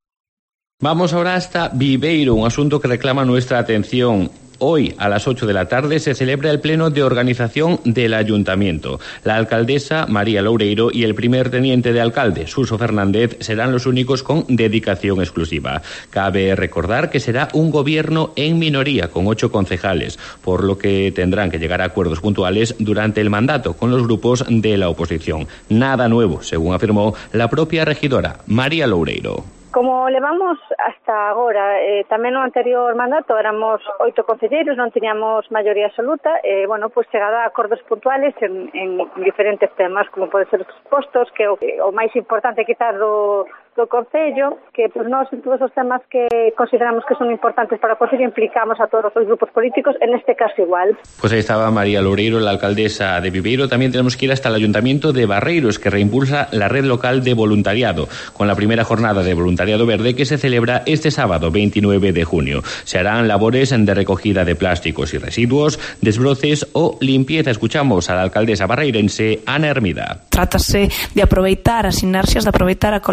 Vamos ahora hasta Viveiro, un asunto que reclama nuestra atención. Hoy, a las 8 de la tarde, se celebra el pleno de organización del Ayuntamiento. La alcaldesa, María Loureiro, y el primer teniente de alcalde, Suso Fernández, serán los únicos con dedicación exclusiva. Cabe recordar que será un gobierno en minoría, con 8 concejales, por lo que tendrán que llegar a acuerdos puntuales durante el mandato con los grupos de la oposición. Nada nuevo, según afirmó la propia regidora, María Loureiro. Como levamos hasta agora, tamén no anterior mandato éramos 8 concelleiros, non tiñamos maioría absoluta, pues chegado a acordos puntuales en diferentes temas, como pode ser os postos, que o máis importante quitar do Concello, que pues nós en todos os temas que consideramos que son importantes para o Concello implicamos a todos os grupos políticos, en este caso igual. Pues ahí estaba María Loureiro, la alcaldesa de Viveiro. También tenemos que ir hasta el Ayuntamiento de Barreiros, que reimpulsa la red local de voluntariado, con la primera jornada de voluntariado verde que se celebra este sábado 29 de junio. Se harán labores de recogida de plásticos y residuos, desbroces o limpieza. Escuchamos a la alcaldesa barreirense, Ana Hermida. Trátase de aproveitar as sinerxias, de aproveitar a colaboración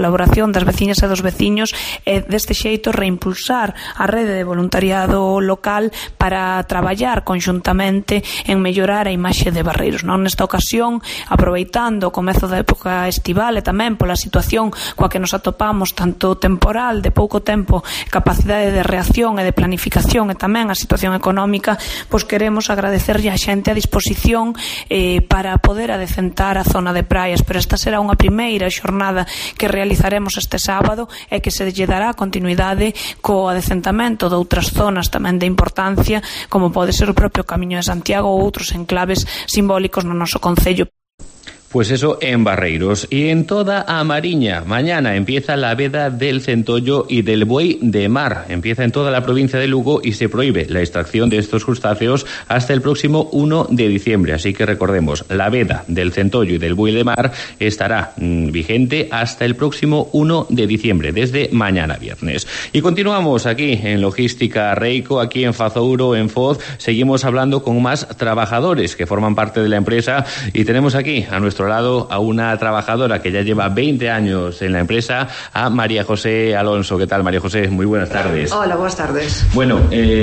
colaboración das veciñas e dos veciños e deste xeito reimpulsar a rede de voluntariado local para traballar conxuntamente en mellorar a imaxe de Barreiros. Non nesta ocasión, aproveitando o comezo da época estival e tamén pola situación coa que nos atopamos, tanto temporal, de pouco tempo, capacidade de reacción e de planificación e tamén a situación económica, pois queremos agradecerlle a xente a disposición para poder adecentar a zona de praias, pero esta será unha primeira xornada que realizaremos este sábado e que se lle dará continuidade co adecentamento de outras zonas tamén de importancia, como pode ser o propio Camiño de Santiago ou outros enclaves simbólicos no noso concello. Pues eso en Barreiros. Y en toda a Mariña, mañana empieza la veda del centollo y del buey de mar. Empieza en toda la provincia de Lugo y se prohíbe la extracción de estos crustáceos hasta el próximo 1 de diciembre. Así que recordemos, la veda del centollo y del buey de mar estará vigente hasta el próximo 1 de diciembre, desde mañana viernes. Y continuamos aquí en Logística Reico, aquí en Fazouro, en Foz. Seguimos hablando con más trabajadores que forman parte de la empresa y tenemos aquí a nuestro lado a una trabajadora que ya lleva 20 años en la empresa, a María José Alonso. ¿Qué tal, María José? Muy buenas tardes. Hola, buenas tardes. Bueno,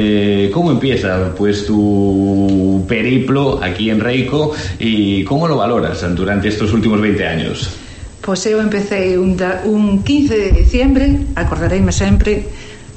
¿cómo empieza pues tu periplo aquí en Reico y cómo lo valoras durante estos últimos 20 años? Pois eu empecé un 15 de diciembre, acordareime sempre,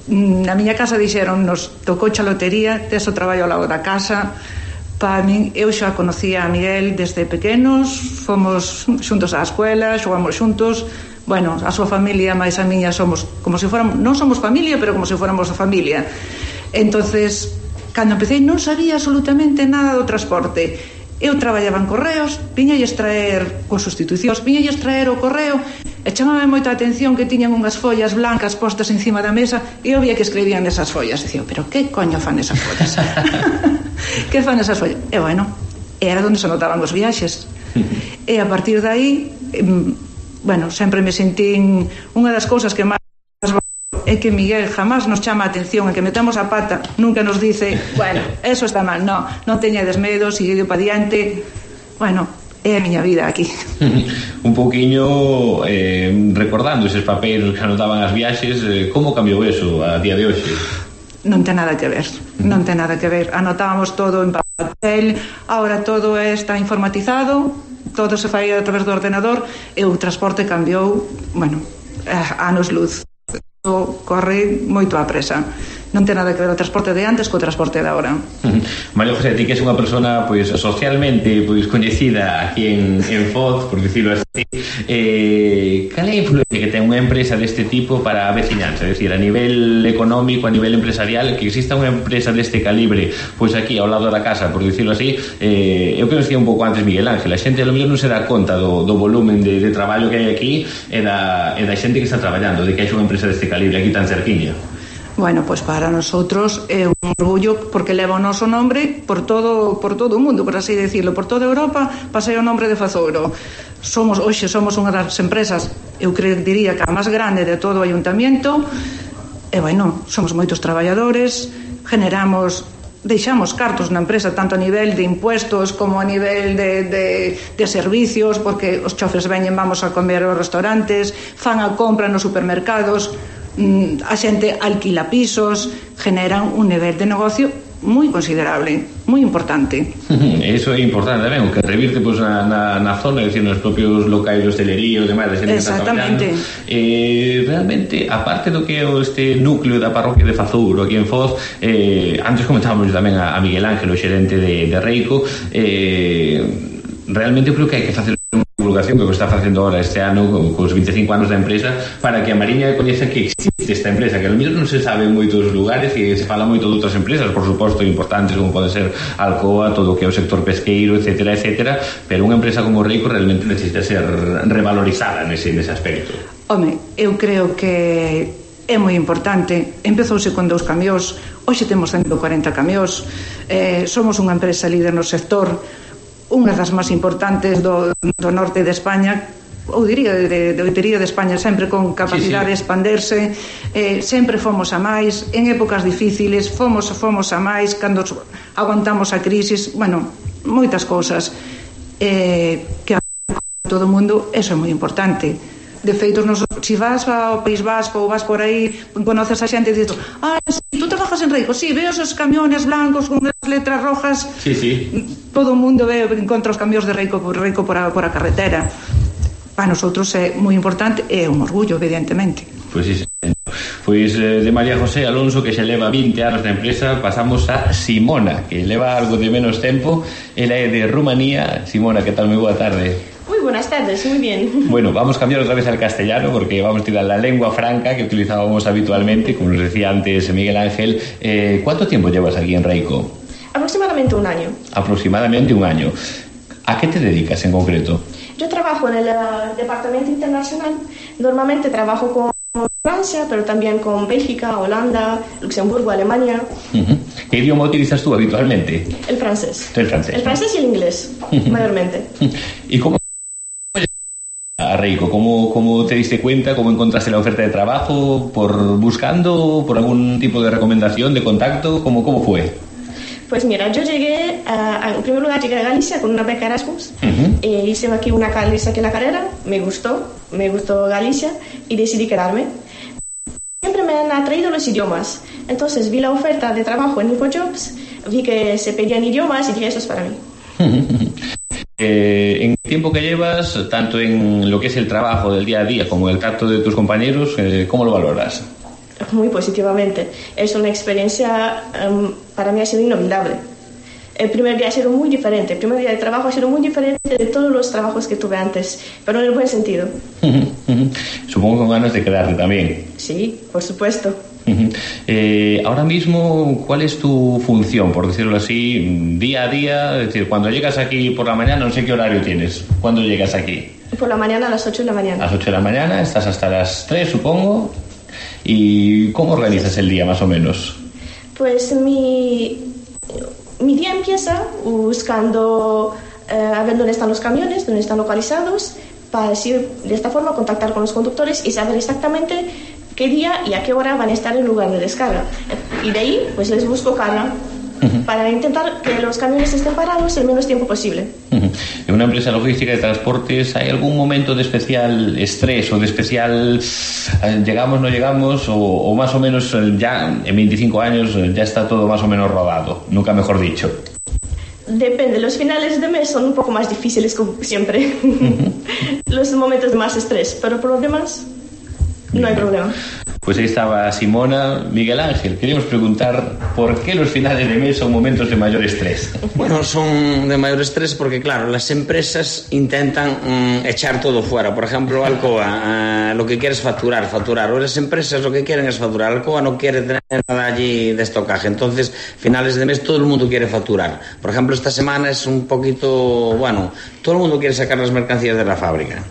na miña casa dixeronnos, tocouche a lotería, tes o traballo ao lado da casa. Para min, eu xa conocía a Miguel desde pequenos, fomos xuntos á escuela, xogamos xuntos, bueno, a súa familia máis a miña somos como se fóramos, non somos familia, pero como se fóramos a familia. Entonces, cando empecé non sabía absolutamente nada do transporte. Eu traballaba en correos, viñalles traer con sustitucións, viñalles traer o correo e chamaba moita atención que tiñan unhas follas blancas postas encima da mesa e eu vía que escribían nesas follas. Dicía, pero que coño fan esas follas? Que fan esas follas? E bueno, era onde se notaban os viaxes. E a partir de aí, bueno, sempre me sentín unha das cousas que máis é que Miguel jamás nos chama a atención e que metamos a pata, nunca nos dice, bueno, eso está mal, non teñades medo, sigue para diante. Bueno, é a miña vida aquí. Un pouquiño recordando eses papéis que anotaban as viaxes, como cambiou eso a día de hoxe? Non ten nada que ver, non ten nada que ver. Anotábamos todo en papel, ahora todo está informatizado, todo se fai a través do ordenador e o transporte cambiou, bueno, anos luz. Corre moito á presa. Non ten nada que ver o transporte de antes co transporte de agora. María José, ti que és unha persona pois socialmente pois coñecida aquí en Foz, por dicirlo así, cal é a influencia que ten unha empresa deste tipo para a veciñanza? É dicir, a nivel económico, a nivel empresarial, que exista unha empresa deste calibre pois aquí ao lado da casa, por dicirlo así, eu que nos decía un pouco antes Miguel Ángel, a xente a lo mellor non se dá conta do volumen de traballo que hai aquí e da xente que está traballando, de que hai unha empresa deste calibre aquí tan cerquiña. Bueno, pois para nosotros é un orgullo porque leva o noso nombre por todo o mundo, por así decirlo, por toda Europa pasei o nombre de Fazouro. Hoxe somos unha das empresas, eu diría que a máis grande de todo o ayuntamiento, e bueno, somos moitos traballadores, deixamos cartos na empresa tanto a nivel de impuestos como a nivel de servicios, porque os chofres veñen, vamos a comer aos restaurantes, fan a compra nos supermercados, a xente alquila pisos, generan un nivel de negocio moi considerable, moi importante. Eso é importante tamén, o que revirte pois, na zona, é dicir, nos propios locais de hostelería e demais, da xente que está traballando. Realmente, aparte do que é este núcleo da parroquia de Fazouro aquí en Foz, antes comentábamos tamén a Miguel Ángel, o xerente de Reico, realmente creo que hai que facer unha divulgación que está facendo ahora este ano cos 25 anos da empresa para que a Mariña coñeza que existe esta empresa, que a lo mellor non se sabe en moitos lugares e se fala moito de outras empresas, por suposto, importantes como pode ser Alcoa, todo o que é o sector pesqueiro, etcétera, etcétera, pero unha empresa como Reico realmente necesita ser revalorizada nese aspecto. Home, eu creo que é moi importante. Empezouse con 2 camións, hoxe temos 140 camións, somos unha empresa líder no sector, unha das máis importantes do norte de España, ou diría de España, sempre con capacidade de expanderse, sempre fomos a máis, en épocas difíciles fomos a máis, cando aguantamos a crisis, bueno, moitas cousas que a todo o mundo, eso é moi importante. De feito, se vas ao País Vasco ou vas por aí, conoces a xente e dices, sí, tú trabajas en Reico, sí, veo esos camiones blancos con as letras rojas. Sí. Todo o mundo encontra os camións de Reico por a carretera. Para nosotros é moi importante, é un orgullo, evidentemente. Pois sí, pois de María José Alonso, que xa leva 20 anos na empresa, pasamos a Simona, que leva algo de menos tempo. Ela é de Rumanía. Simona, que tal? Moi boa tarde. Muy buenas tardes, muy bien. Bueno, vamos a cambiar otra vez al castellano porque vamos a tirar la lengua franca que utilizábamos habitualmente, como nos decía antes Miguel Ángel. ¿Cuánto tiempo llevas aquí en Reico? Aproximadamente un año. Aproximadamente un año. ¿A qué te dedicas en concreto? Yo trabajo en el departamento internacional. Normalmente trabajo con Francia, pero también con Bélgica, Holanda, Luxemburgo, Alemania. ¿Qué idioma utilizas tú habitualmente? El francés. El francés. El francés y el inglés, mayormente. ¿Y cómo a Reico? ¿Cómo te diste cuenta? ¿Cómo encontraste la oferta de trabajo? ¿Por buscando? ¿Por algún tipo de recomendación, de contacto? ¿Cómo fue? Pues mira, yo llegué, en primer lugar llegué a Galicia con una beca Erasmus. Hice aquí la carrera, me gustó Galicia y decidí quedarme. Siempre me han atraído los idiomas. Entonces vi la oferta de trabajo en InfoJobs, vi que se pedían idiomas y dije, eso es para mí. En el tiempo que llevas, tanto en lo que es el trabajo del día a día como el trato de tus compañeros, ¿cómo lo valoras? Muy positivamente. Es una experiencia, para mí ha sido inolvidable. El primer día ha sido muy diferente. El primer día de trabajo ha sido muy diferente de todos los trabajos que tuve antes, pero en el buen sentido. Supongo con ganas de quedarte también. Sí, por supuesto. Ahora mismo, ¿cuál es tu función, por decirlo así, día a día? Es decir, cuando llegas aquí por la mañana, no sé qué horario tienes. ¿Cuándo llegas aquí? Por la mañana a las 8 de la mañana. A las 8 de la mañana, estás hasta las 3, supongo. ¿Y cómo organizas el día, más o menos? Pues mi día empieza buscando a ver dónde están los camiones, dónde están localizados, para así de esta forma contactar con los conductores y saber exactamente qué día y a qué hora van a estar en lugar de descarga. Y de ahí pues les busco carga para intentar que los camiones estén parados el menos tiempo posible. En una empresa logística de transportes, ¿hay algún momento de especial estrés o de especial llegamos, no llegamos, o más o menos ya en 25 años ya está todo más o menos rodado? Nunca mejor dicho. Depende, los finales de mes son un poco más difíciles como siempre. Los momentos de más estrés, pero por lo demás no hay problema. Pues ahí estaba Simona. Miguel Ángel, queríamos preguntar por qué los finales de mes son momentos de mayor estrés. Bueno, son de mayor estrés porque, claro, las empresas intentan echar todo fuera. Por ejemplo, Alcoa lo que quiere es facturar. O las empresas lo que quieren es facturar. Alcoa no quiere tener nada allí de estocaje. Entonces, finales de mes todo el mundo quiere facturar. Por ejemplo, esta semana es un poquito, bueno, todo el mundo quiere sacar las mercancías de la fábrica.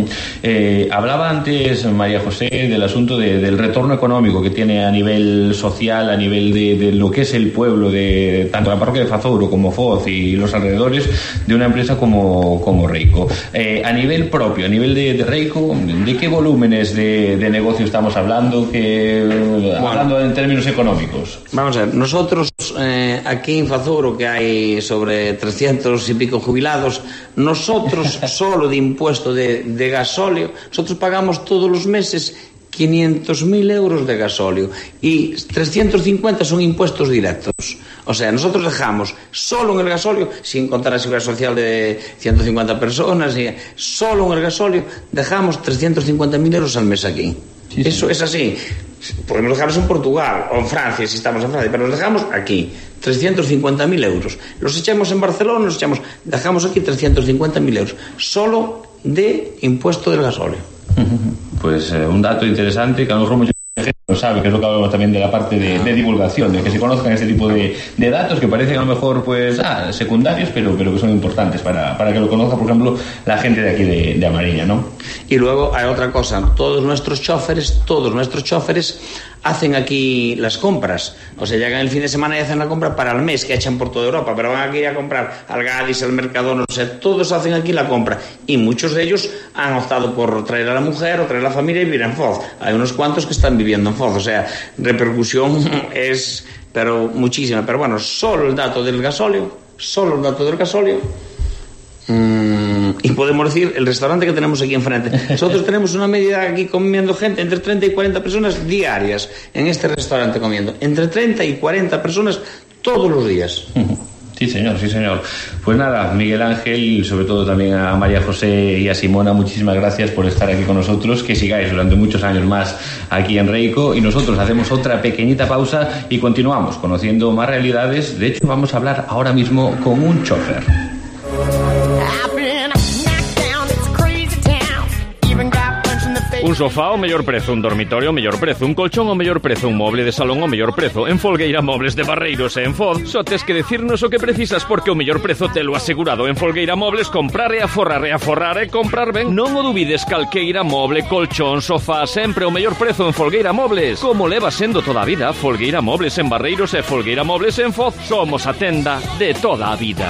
Hablaba antes María José del asunto del retorno económico que tiene a nivel social, a nivel de lo que es el pueblo, de tanto la parroquia de Fazouro como Foz y los alrededores, de una empresa como Reico. A nivel propio, a nivel de Reico, ¿de qué volúmenes de negocio estamos hablando? Hablando en términos económicos. Vamos a ver, nosotros aquí en Fazouro, que hay sobre 300 y pico jubilados, nosotros solo de impuesto de gasóleo, nosotros pagamos todos los meses 500.000 euros de gasóleo y 350 son impuestos directos. O sea, nosotros dejamos solo en el gasóleo, sin contar la seguridad social de 150 personas, solo en el gasóleo dejamos 350.000 euros al mes aquí. Sí, eso es así. Podemos dejarlos en Portugal o en Francia, si estamos en Francia, pero los dejamos aquí, 350.000 euros. Los echamos en Barcelona, dejamos aquí 350.000 euros, solo de impuesto del gasóleo. Pues un dato interesante que a lo mejor mucha gente no sabe, que es lo que hablamos también de la parte de divulgación, de que se conozcan este tipo de datos que parecen a lo mejor pues secundarios, pero que son importantes para que lo conozca, por ejemplo, la gente de aquí de Amariña, ¿no? Y luego hay otra cosa, todos nuestros choferes hacen aquí las compras, o sea, llegan el fin de semana y hacen la compra para el mes que echan por toda Europa, pero van aquí a comprar al Gadis, al Mercadona, o sea, todos hacen aquí la compra y muchos de ellos han optado por traer a la mujer o traer a la familia y vivir en Foz. Hay unos cuantos que están viviendo en Foz, o sea, repercusión es pero muchísima, pero bueno, solo el dato del gasóleo Y podemos decir el restaurante que tenemos aquí enfrente. Nosotros tenemos una media aquí comiendo gente entre 30 y 40 personas diarias en este restaurante comiendo. Entre 30 y 40 personas todos los días. Sí, señor, sí, señor. Pues nada, Miguel Ángel y sobre todo también a María José y a Simona, muchísimas gracias por estar aquí con nosotros, que sigáis durante muchos años más aquí en Reico, y nosotros hacemos otra pequeñita pausa y continuamos conociendo más realidades. De hecho, vamos a hablar ahora mismo con un chofer. Un sofá o mellor prezo, un dormitorio o mellor prezo, un colchón o mellor prezo, un moble de salón o mellor prezo. En Folgueira Mobles de Barreiros e en Foz só tes que decirnos o que precisas, porque o mellor prezo telo asegurado. En Folgueira Mobles comprar e aforrar e comprar ben. Non o dubides, calqueira moble, colchón, sofá, sempre o mellor prezo en Folgueira Mobles. Como leva sendo toda a vida, Folgueira Mobles en Barreiros e Folgueira Mobles en Foz. Somos a tenda de toda a vida.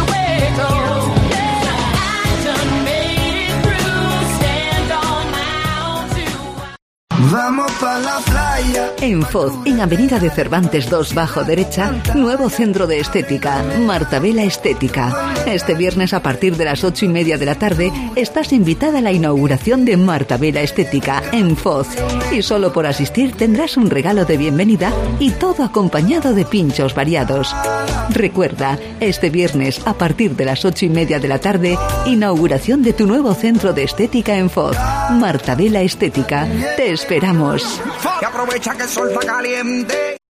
Vamos pa la playa. En Foz, en Avenida de Cervantes 2 bajo derecha, nuevo centro de estética, Marta Vela Estética. Este viernes a partir de las 8:30 de la tarde estás invitada a la inauguración de Marta Vela Estética en Foz. Y solo por asistir tendrás un regalo de bienvenida y todo acompañado de pinchos variados. Recuerda, este viernes a partir de las 8:30 de la tarde, inauguración de tu nuevo centro de estética en Foz, Marta Vela Estética. Te esperamos. Que aprovecha que el sol está caliente.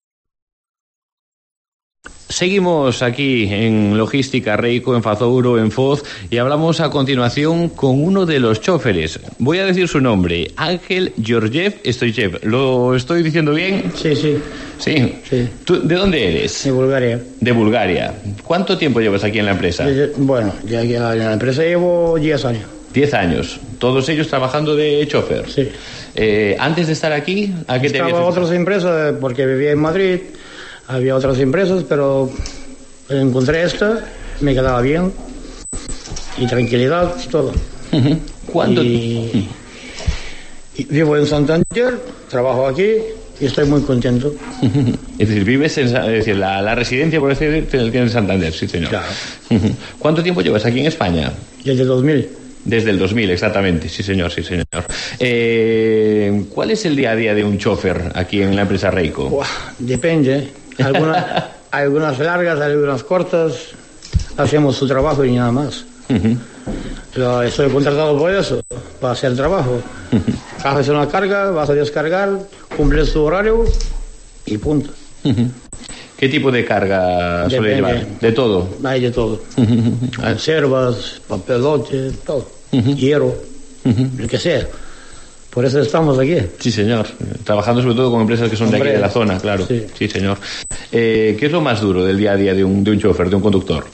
Seguimos aquí en Logística Reico, en Fazouro, en Foz, y hablamos a continuación con uno de los choferes. Voy a decir su nombre, Ángel Georgiev Stoichev. ¿Lo estoy diciendo bien? Sí, sí. ¿Sí? Sí. ¿Tú, de dónde eres? De Bulgaria. De Bulgaria. ¿Cuánto tiempo llevas aquí en la empresa? Bueno, ya en la empresa llevo 10 años. 10 años. ¿Todos ellos trabajando de chofer? Sí. Antes de estar aquí, ¿a qué te habías? Estaba otras empresas, porque vivía en Madrid, había otras empresas, pero encontré esta, me quedaba bien, y tranquilidad y todo. ¿Cuándo? Y vivo en Santander, trabajo aquí y estoy muy contento. Es decir, vives en, es decir, la residencia, por decir, tienes en Santander, sí, señor. Claro. ¿Cuánto tiempo llevas aquí en España? Desde el 2000. Desde el 2000, exactamente, sí señor, sí señor. ¿Cuál es el día a día de un chofer aquí en la empresa Reico? Depende, algunas largas, algunas cortas, hacemos su trabajo y nada más. Pero estoy contratado por eso, para hacer trabajo. Haces una carga, vas a descargar, cumples tu horario y punto. ¿Qué tipo de carga suele llevar? ¿De todo? Hay de todo. Conservas, papelote, todo. Hierro, lo que sea. Por eso estamos aquí. Sí, señor. Trabajando sobre todo con empresas que son de aquí de la zona, claro. Sí, señor. ¿Qué es lo más duro del día a día de un chofer, de un conductor?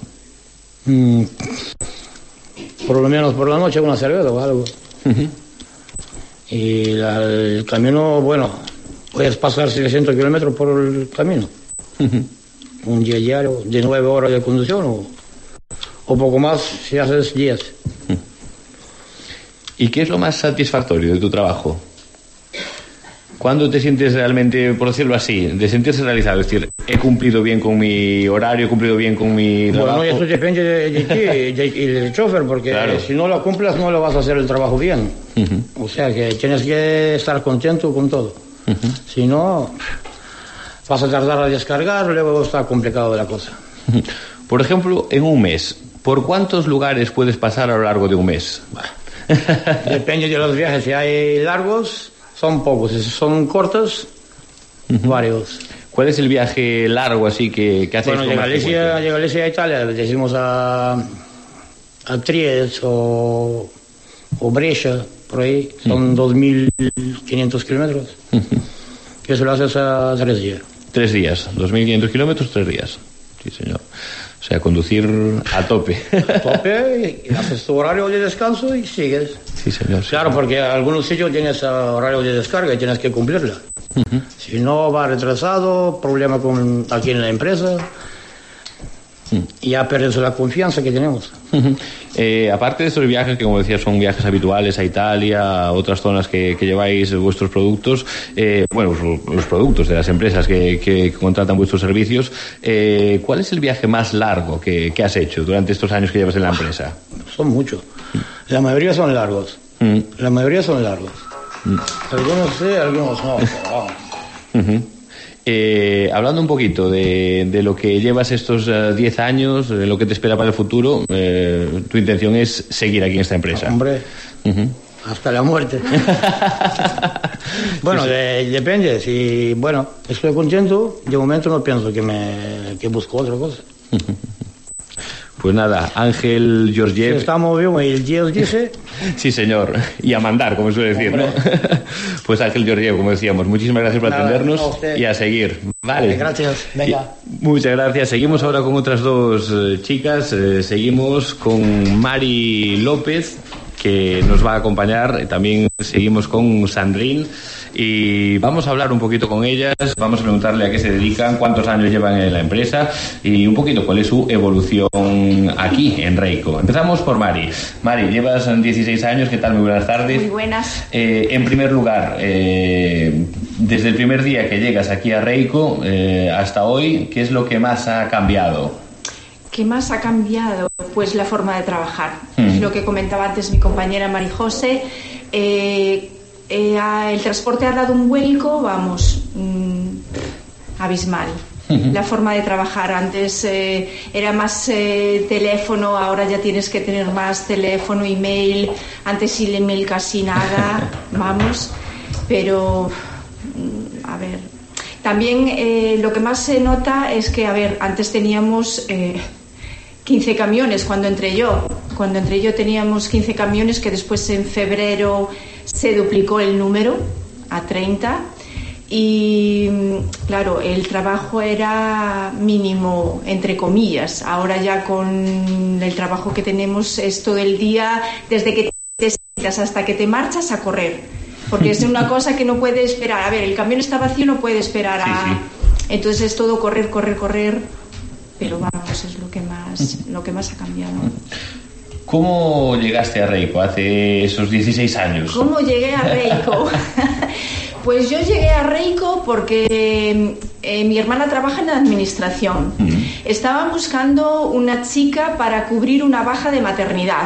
Por lo menos por la noche una cerveza o algo. Y el camino, bueno, puedes pasar 600 kilómetros por el camino. Un día diario de 9 horas de conducción o poco más si haces 10. ¿Y qué es lo más satisfactorio de tu trabajo? ¿Cuándo te sientes realmente, por decirlo así, de sentirse realizado? Es decir, he cumplido bien con mi horario, he cumplido bien con mi trabajo. Bueno, eso depende de ti y del chofer, porque claro, si no lo cumples no lo vas a hacer el trabajo bien. O sea que tienes que estar contento con todo. Si no, vas a tardar a descargar, luego está complicado la cosa. Por ejemplo, en un mes, ¿por cuántos lugares puedes pasar a lo largo de un mes? Depende de los viajes. Si hay largos, son pocos. Si son cortos, varios. ¿Cuál es el viaje largo así que hacéis? Bueno, de Galicia a Italia, decimos a Trieste o Brescia, por ahí, son 2.500 kilómetros. Que eso lo haces a 3 días. 3 días, 2.500 kilómetros, 3 días. Sí, señor. O sea, conducir a tope. A tope, y haces tu horario de descanso y sigues. Sí, señor. Sí, claro, porque en algunos sitios tienes horario de descarga y tienes que cumplirla. Si no, va retrasado, problema aquí en la empresa. Ya perdes la confianza que tenemos. Aparte de estos viajes, que como decía son viajes habituales a Italia, a otras zonas que lleváis vuestros productos, bueno, los productos de las empresas que contratan vuestros servicios, ¿cuál es el viaje más largo que has hecho durante estos años que llevas en la empresa? Son muchos. La mayoría son largos. Algunos sí, algunos no, pero vamos. Hablando un poquito de lo que llevas estos 10 años, de lo que te espera para el futuro, tu intención es seguir aquí en esta empresa. Hombre, hasta la muerte. Bueno, depende. Si, bueno, estoy contento, de momento no pienso que busco otra cosa. Pues nada, Ángel Georgiev. Estamos bien, y el Dios dice. Sí, señor. Y a mandar, como suele decir, ¿no? Pues Ángel Georgiev, como decíamos, muchísimas gracias por atendernos y a seguir. Vale. Gracias. Venga. Muchas gracias. Seguimos ahora con otras dos chicas. Seguimos con Mari López, que nos va a acompañar. También seguimos con Sandrine. Y vamos a hablar un poquito con ellas, vamos a preguntarle a qué se dedican, cuántos años llevan en la empresa y un poquito cuál es su evolución aquí en Reico. Empezamos por Mari. Mari, llevas 16 años, ¿qué tal? Muy buenas tardes. Muy buenas. En primer lugar, desde el primer día que llegas aquí a Reico hasta hoy, ¿qué es lo que más ha cambiado? ¿Qué más ha cambiado? Pues la forma de trabajar. Es lo que comentaba antes mi compañera Marijose. El transporte ha dado un vuelco, vamos, abismal. La forma de trabajar antes era más teléfono, ahora ya tienes que tener más teléfono, email. Antes el email casi nada, vamos. Pero, a ver, también lo que más se nota es que, a ver, antes teníamos 15 camiones cuando entré yo. Cuando entré yo teníamos 15 camiones, que después en febrero se duplicó el número a 30 y claro, el trabajo era mínimo, entre comillas. Ahora ya con el trabajo que tenemos es todo el día, desde que te sientas hasta que te marchas, a correr, porque es una cosa que no puede esperar. A ver, el camión está vacío, no puede esperar Entonces es todo correr, pero vamos, es lo que más ha cambiado. ¿Cómo llegaste a Reico hace esos 16 años? ¿Cómo llegué a Reico? Pues yo llegué a Reico porque mi hermana trabaja en la administración. Estaban buscando una chica para cubrir una baja de maternidad,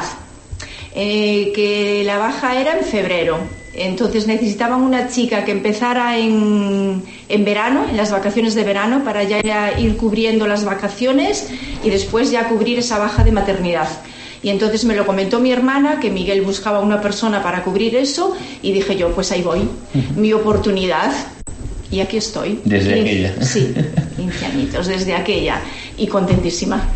que la baja era en febrero. Entonces necesitaban una chica que empezara en verano, en las vacaciones de verano, para ya ir cubriendo las vacaciones y después ya cubrir esa baja de maternidad. Y entonces me lo comentó mi hermana, que Miguel buscaba una persona para cubrir eso, y dije yo, pues ahí voy, mi oportunidad, y aquí estoy. ¿Desde aquella? Sí, 15 añitos, desde aquella, y contentísima,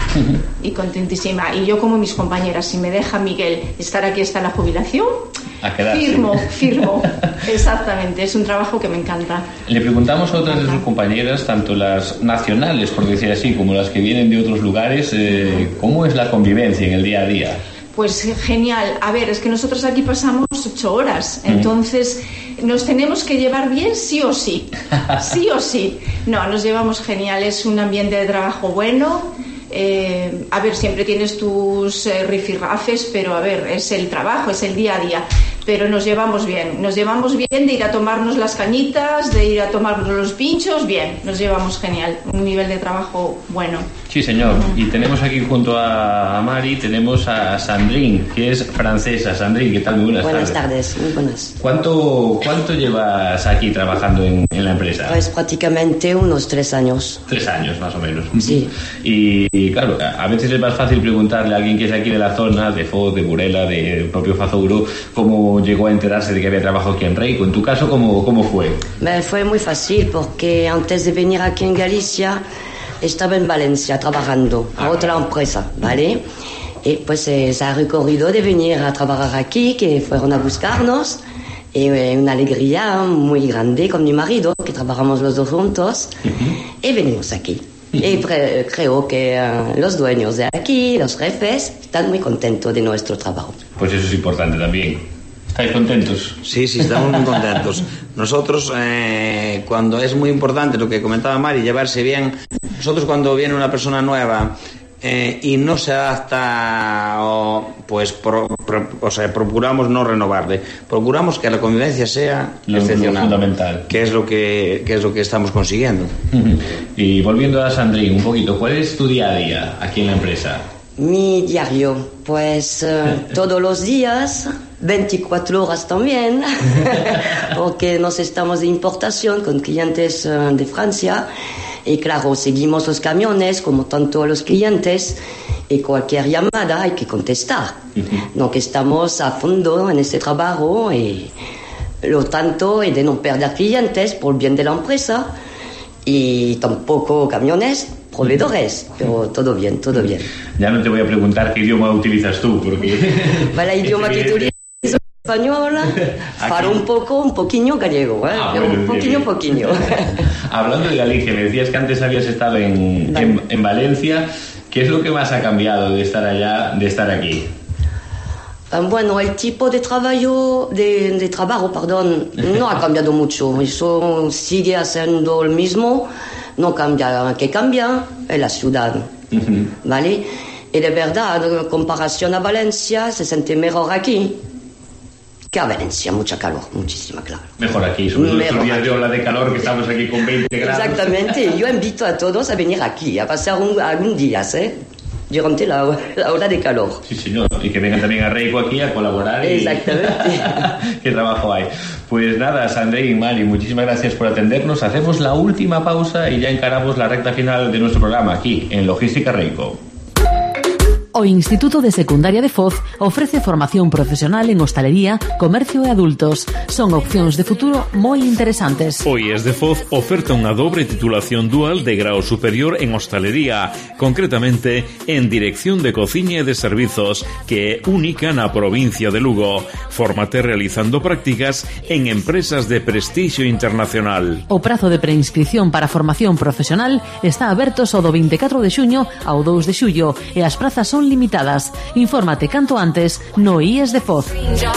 y yo como mis compañeras, si me deja Miguel estar aquí hasta la jubilación, firmo, exactamente, es un trabajo que me encanta. Le preguntamos a otras de sus compañeras, tanto las nacionales, por decir así, como las que vienen de otros lugares, ¿cómo es la convivencia en el día a día? Pues genial. A ver, es que nosotros aquí pasamos 8 horas, entonces nos tenemos que llevar bien sí o sí, No, nos llevamos genial, es un ambiente de trabajo bueno. A ver, siempre tienes tus rifirrafes, pero a ver, es el trabajo, es el día a día, pero nos llevamos bien de ir a tomarnos las cañitas, de ir a tomarnos los pinchos, bien, nos llevamos genial, un nivel de trabajo bueno. Sí, señor, y tenemos aquí junto a Mari, tenemos a Sandrine, que es francesa. Sandrine, ¿qué tal? Muy buenas tardes. Muy buenas. ¿Cuánto llevas aquí trabajando en la empresa? Pues prácticamente unos 3 años. 3 años, más o menos. Sí. Y claro, a veces es más fácil preguntarle a alguien que es aquí de la zona, de Foz, de Burela, de propio Fazouro, cómo llegó a enterarse de que había trabajo aquí en Reico. En tu caso, ¿cómo fue? Fue muy fácil, porque antes de venir aquí en Galicia estaba en Valencia trabajando a otra empresa, ¿vale? Y pues se ha recorrido de venir a trabajar aquí, que fueron a buscarnos, y una alegría muy grande con mi marido, que trabajamos los dos juntos, y venimos aquí. Y creo que los dueños de aquí, los jefes, están muy contentos de nuestro trabajo. Pues eso es importante también. ¿Estáis contentos? Sí, estamos muy contentos. Nosotros, cuando es muy importante lo que comentaba Mari, llevarse bien. Nosotros cuando viene una persona nueva y no se adapta, procuramos no renovarle, procuramos que la convivencia sea excepcional, fundamental, que es lo que estamos consiguiendo. Y volviendo a Sandrine un poquito, ¿cuál es tu día a día aquí en la empresa? Mi diario, pues todos los días, 24 horas también, porque nos estamos de importación con clientes de Francia. Y claro, seguimos los camiones como tanto los clientes y cualquier llamada hay que contestar. No, que estamos a fondo en este trabajo y lo tanto es de no perder clientes por bien de la empresa y tampoco camiones, proveedores, pero todo bien, todo bien. Ya no te voy a preguntar qué idioma utilizas tú, porque... Vale, el idioma que utilizo es español, para un poquillo gallego, un poquillo. Hablando de Galicia, me decías que antes habías estado en Valencia. ¿Qué es lo que más ha cambiado de estar allá, de estar aquí? Bueno, el tipo de trabajo, no ha cambiado mucho. Eso sigue siendo el mismo, no cambia. ¿Qué cambia? Es la ciudad, ¿vale? Y de verdad, en comparación a Valencia, se siente mejor aquí que a Valencia, mucha calor, muchísima calor. Mejor aquí, sobre todo estos días de ola de calor que estamos aquí con 20 grados. Exactamente, yo invito a todos a venir aquí, a pasar algún día, durante la hora de calor. Sí, señor, y que vengan también a Reico aquí a colaborar. Exactamente. Qué trabajo hay. Pues nada, Sandrine y Mali, muchísimas gracias por atendernos. Hacemos la última pausa y ya encaramos la recta final de nuestro programa aquí, en Logística Reico. O Instituto de Secundaria de Foz ofrece formación profesional en hostalería, comercio e adultos. Son opcións de futuro moi interesantes. O IES de Foz oferta unha dobre titulación dual de grao superior en hostalería, concretamente en Dirección de Cociña e de Servizos, que é única na provincia de Lugo. Fórmate realizando prácticas en empresas de prestixio internacional. O prazo de preinscripción para formación profesional está aberto só do 24 de xuño ao 2 de xullo e as prazas son limitadas. Infórmate canto antes no IES de Foz.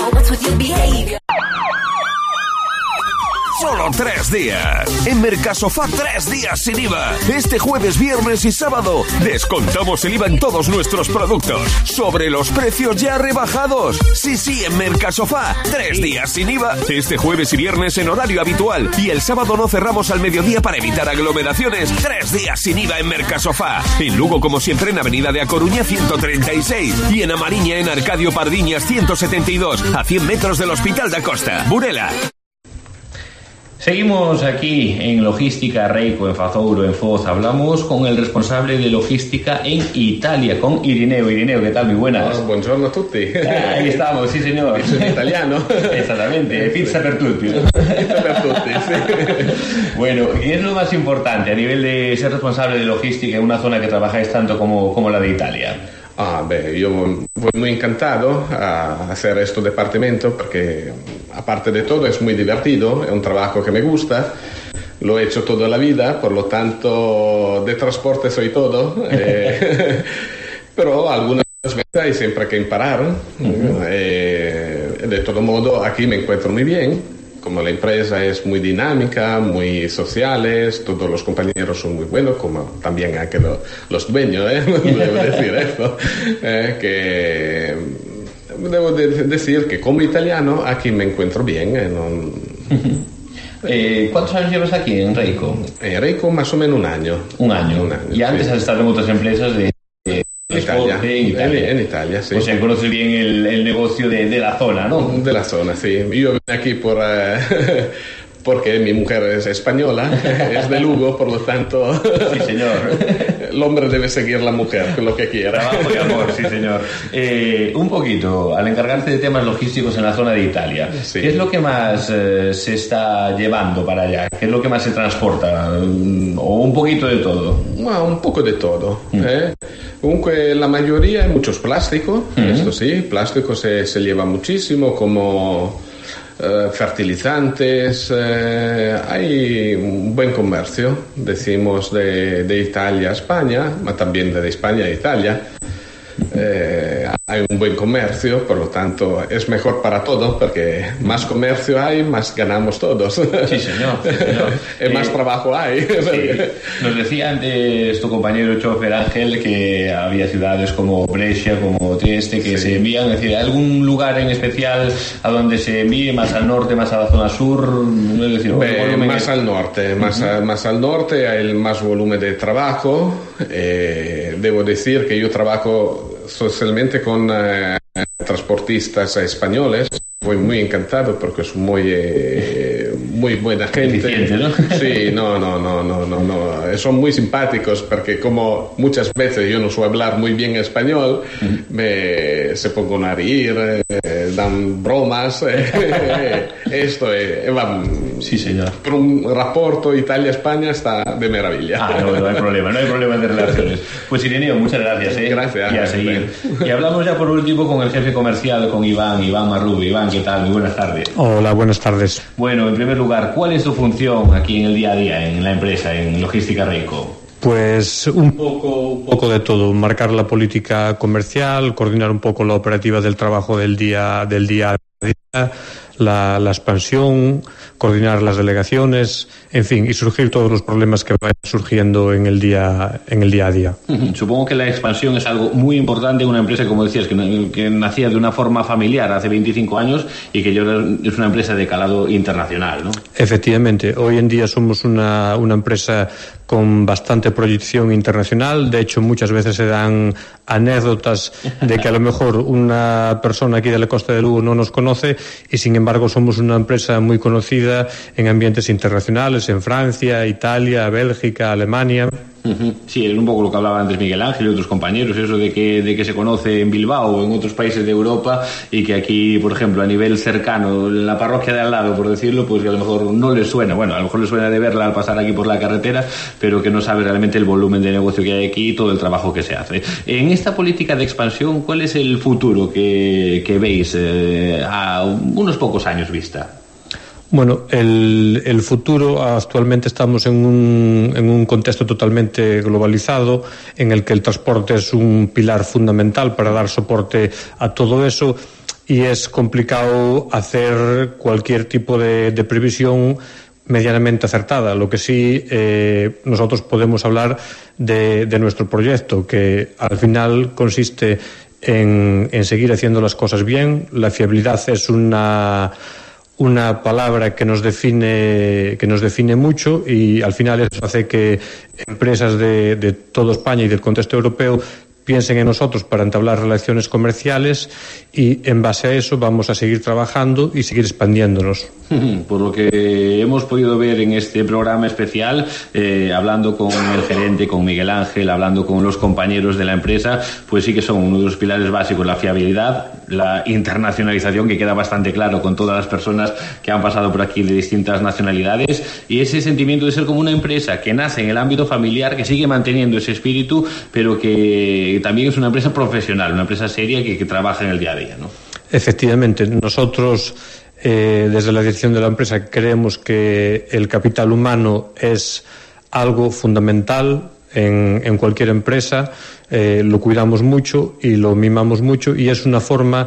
Solo 3 días. En Mercasofá 3 días sin IVA. Este jueves, viernes y sábado descontamos el IVA en todos nuestros productos. Sobre los precios ya rebajados. Sí, en Mercasofá 3 días sin IVA. Este jueves y viernes en horario habitual. Y el sábado no cerramos al mediodía para evitar aglomeraciones. 3 días sin IVA en Mercasofá. En Lugo, como siempre, en Avenida de A Coruña 136. Y en Amariña, en Arcadio Pardiñas 172. A 100 metros del Hospital da Costa. Burela. Seguimos aquí en Logística Reico, en Fazouro, en Foz. Hablamos con el responsable de logística en Italia, con Irineo. Irineo, ¿qué tal? Muy buenas. Buongiorno a tutti. Ahí estamos, sí señor. Eso en italiano. Exactamente, pizza per tutti. Pizza per tutti, sí. Bueno, ¿qué es lo más importante a nivel de ser responsable de logística en una zona que trabajáis tanto como la de Italia? Yo voy muy encantado a hacer este departamento porque, aparte de todo, es muy divertido, es un trabajo que me gusta, lo he hecho toda la vida, por lo tanto, de transporte soy todo, pero algunas veces hay siempre que parar. De todo modo, aquí me encuentro muy bien. Como la empresa es muy dinámica, muy sociales, todos los compañeros son muy buenos, como también aquí los dueños, debo decir esto, que debo decir que como italiano aquí me encuentro bien. ¿Cuántos años llevas aquí en Reico? En Reico más o menos un año. Un año. Y antes has estado en otras empresas de... En Italia, sí. O sea, conoces bien el negocio de la zona, ¿no? De la zona, sí. Yo vine aquí porque mi mujer es española, es de Lugo, por lo tanto... Sí, señor. El hombre debe seguir la mujer, con lo que quiera. Trabajo y amor, sí, señor. Un poquito, al encargarte de temas logísticos en la zona de Italia, sí. ¿Qué es lo que más se está llevando para allá? ¿Qué es lo que más se transporta? ¿O un poquito de todo? Bueno, un poco de todo. Aunque la mayoría hay muchos plásticos, esto sí, plástico se lleva muchísimo, como fertilizantes, hay un buen comercio, decimos, de Italia a España, pero también de España a Italia. hay un buen comercio, por lo tanto es mejor para todos, porque más comercio hay, más ganamos todos. Sí, señor. Sí, señor. Más trabajo hay. Sí. Nos decía antes tu compañero chofer Ángel que había ciudades como Brescia, como Trieste, que se envían. Es decir, ¿algún lugar en especial a donde se envíe, más al norte, más a la zona sur? Es decir, más al norte, más al norte hay el más volumen de trabajo. Debo decir que yo trabajo socialmente con transportistas españoles. Voy muy encantado porque es muy buena gente. Eficiente, ¿no? Sí, no. Son muy simpáticos porque como muchas veces yo no suelo hablar muy bien español, se pongan a reír, dan bromas. Sí, señor. Por un rapporto Italia-España está de maravilla. No hay problema de relaciones. Pues Ireneo, muchas gracias. Gracias. Y a seguir. Y hablamos ya por último con el jefe comercial, con Iván Marrubi. Iván, ¿qué tal? Muy buenas tardes. Hola, buenas tardes. Bueno, en primer lugar, ¿cuál es tu función aquí en el día a día, en la empresa, en Logística Reico? Pues un poco de todo, marcar la política comercial, coordinar un poco la operativa del trabajo del día a día, la expansión, coordinar las delegaciones, en fin, y surgir todos los problemas que vayan surgiendo en el día a día. Supongo que la expansión es algo muy importante en una empresa, como decías, que nacía de una forma familiar hace 25 años y que ya es una empresa de calado internacional, ¿no? Efectivamente, hoy en día somos una empresa con bastante proyección internacional. De hecho, muchas veces se dan anécdotas de que a lo mejor una persona aquí de la costa de Lugo no nos conoce y sin embargo somos una empresa muy conocida en ambientes internacionales, en Francia, Italia, Bélgica, Alemania. Sí, es un poco lo que hablaba antes Miguel Ángel y otros compañeros, eso de que se conoce en Bilbao o en otros países de Europa y que aquí, por ejemplo, a nivel cercano, en la parroquia de al lado, por decirlo, pues que a lo mejor no les suena, bueno, a lo mejor les suena de verla al pasar aquí por la carretera, pero que no sabe realmente el volumen de negocio que hay aquí y todo el trabajo que se hace. En esta política de expansión, ¿cuál es el futuro que veis a unos pocos años vista? Bueno, el futuro, actualmente estamos en un contexto totalmente globalizado, en el que el transporte es un pilar fundamental para dar soporte a todo eso, y es complicado hacer cualquier tipo de previsión medianamente acertada. Lo que sí, nosotros podemos hablar de nuestro proyecto, que al final consiste en seguir haciendo las cosas bien. La fiabilidad es una palabra que nos define mucho, y al final eso hace que empresas de toda España y del contexto europeo piensen en nosotros para entablar relaciones comerciales, y en base a eso vamos a seguir trabajando y seguir expandiéndonos. Por lo que hemos podido ver en este programa especial, hablando con el gerente, con Miguel Ángel, hablando con los compañeros de la empresa, pues sí que son uno de los pilares básicos: la fiabilidad, la internacionalización, que queda bastante claro con todas las personas que han pasado por aquí de distintas nacionalidades, y ese sentimiento de ser como una empresa que nace en el ámbito familiar, que sigue manteniendo ese espíritu, pero que también es una empresa profesional, una empresa seria que trabaja en el día a día, ¿no? Efectivamente, nosotros desde la dirección de la empresa creemos que el capital humano es algo fundamental en cualquier empresa. Lo cuidamos mucho y lo mimamos mucho, y es una forma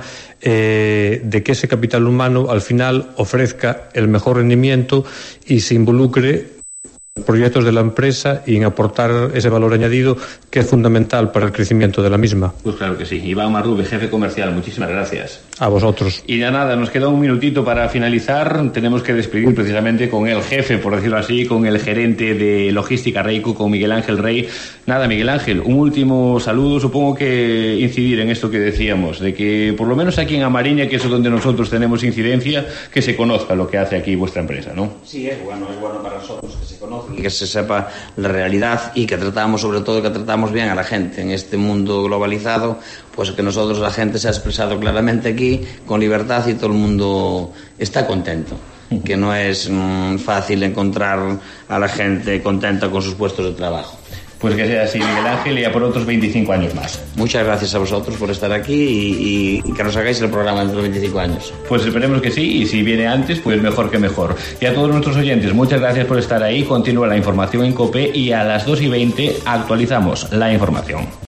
de que ese capital humano al final ofrezca el mejor rendimiento y se involucre proyectos de la empresa y en aportar ese valor añadido que es fundamental para el crecimiento de la misma. Pues claro que sí. Iván Marrubi, jefe comercial, muchísimas gracias. A vosotros. Y ya nada, nos queda un minutito para finalizar. Tenemos que despedir precisamente con el jefe, por decirlo así, con el gerente de Logística Reico, con Miguel Ángel Rey. Nada, Miguel Ángel, un último saludo. Supongo que incidir en esto que decíamos, de que por lo menos aquí en Amariña, que es donde nosotros tenemos incidencia, que se conozca lo que hace aquí vuestra empresa, ¿no? Sí, es bueno para nosotros que se conozca y que se sepa la realidad, y que tratamos, sobre todo, que tratamos bien a la gente en este mundo globalizado, pues que nosotros, la gente se ha expresado claramente aquí con libertad y todo el mundo está contento, que no es fácil encontrar a la gente contenta con sus puestos de trabajo. Pues que sea así, Miguel Ángel, y a por otros 25 años más. Muchas gracias a vosotros por estar aquí y que nos hagáis el programa dentro de 25 años. Pues esperemos que sí, y si viene antes, pues mejor que mejor. Y a todos nuestros oyentes, muchas gracias por estar ahí. Continúa la información en COPE y a las 2:20 actualizamos la información.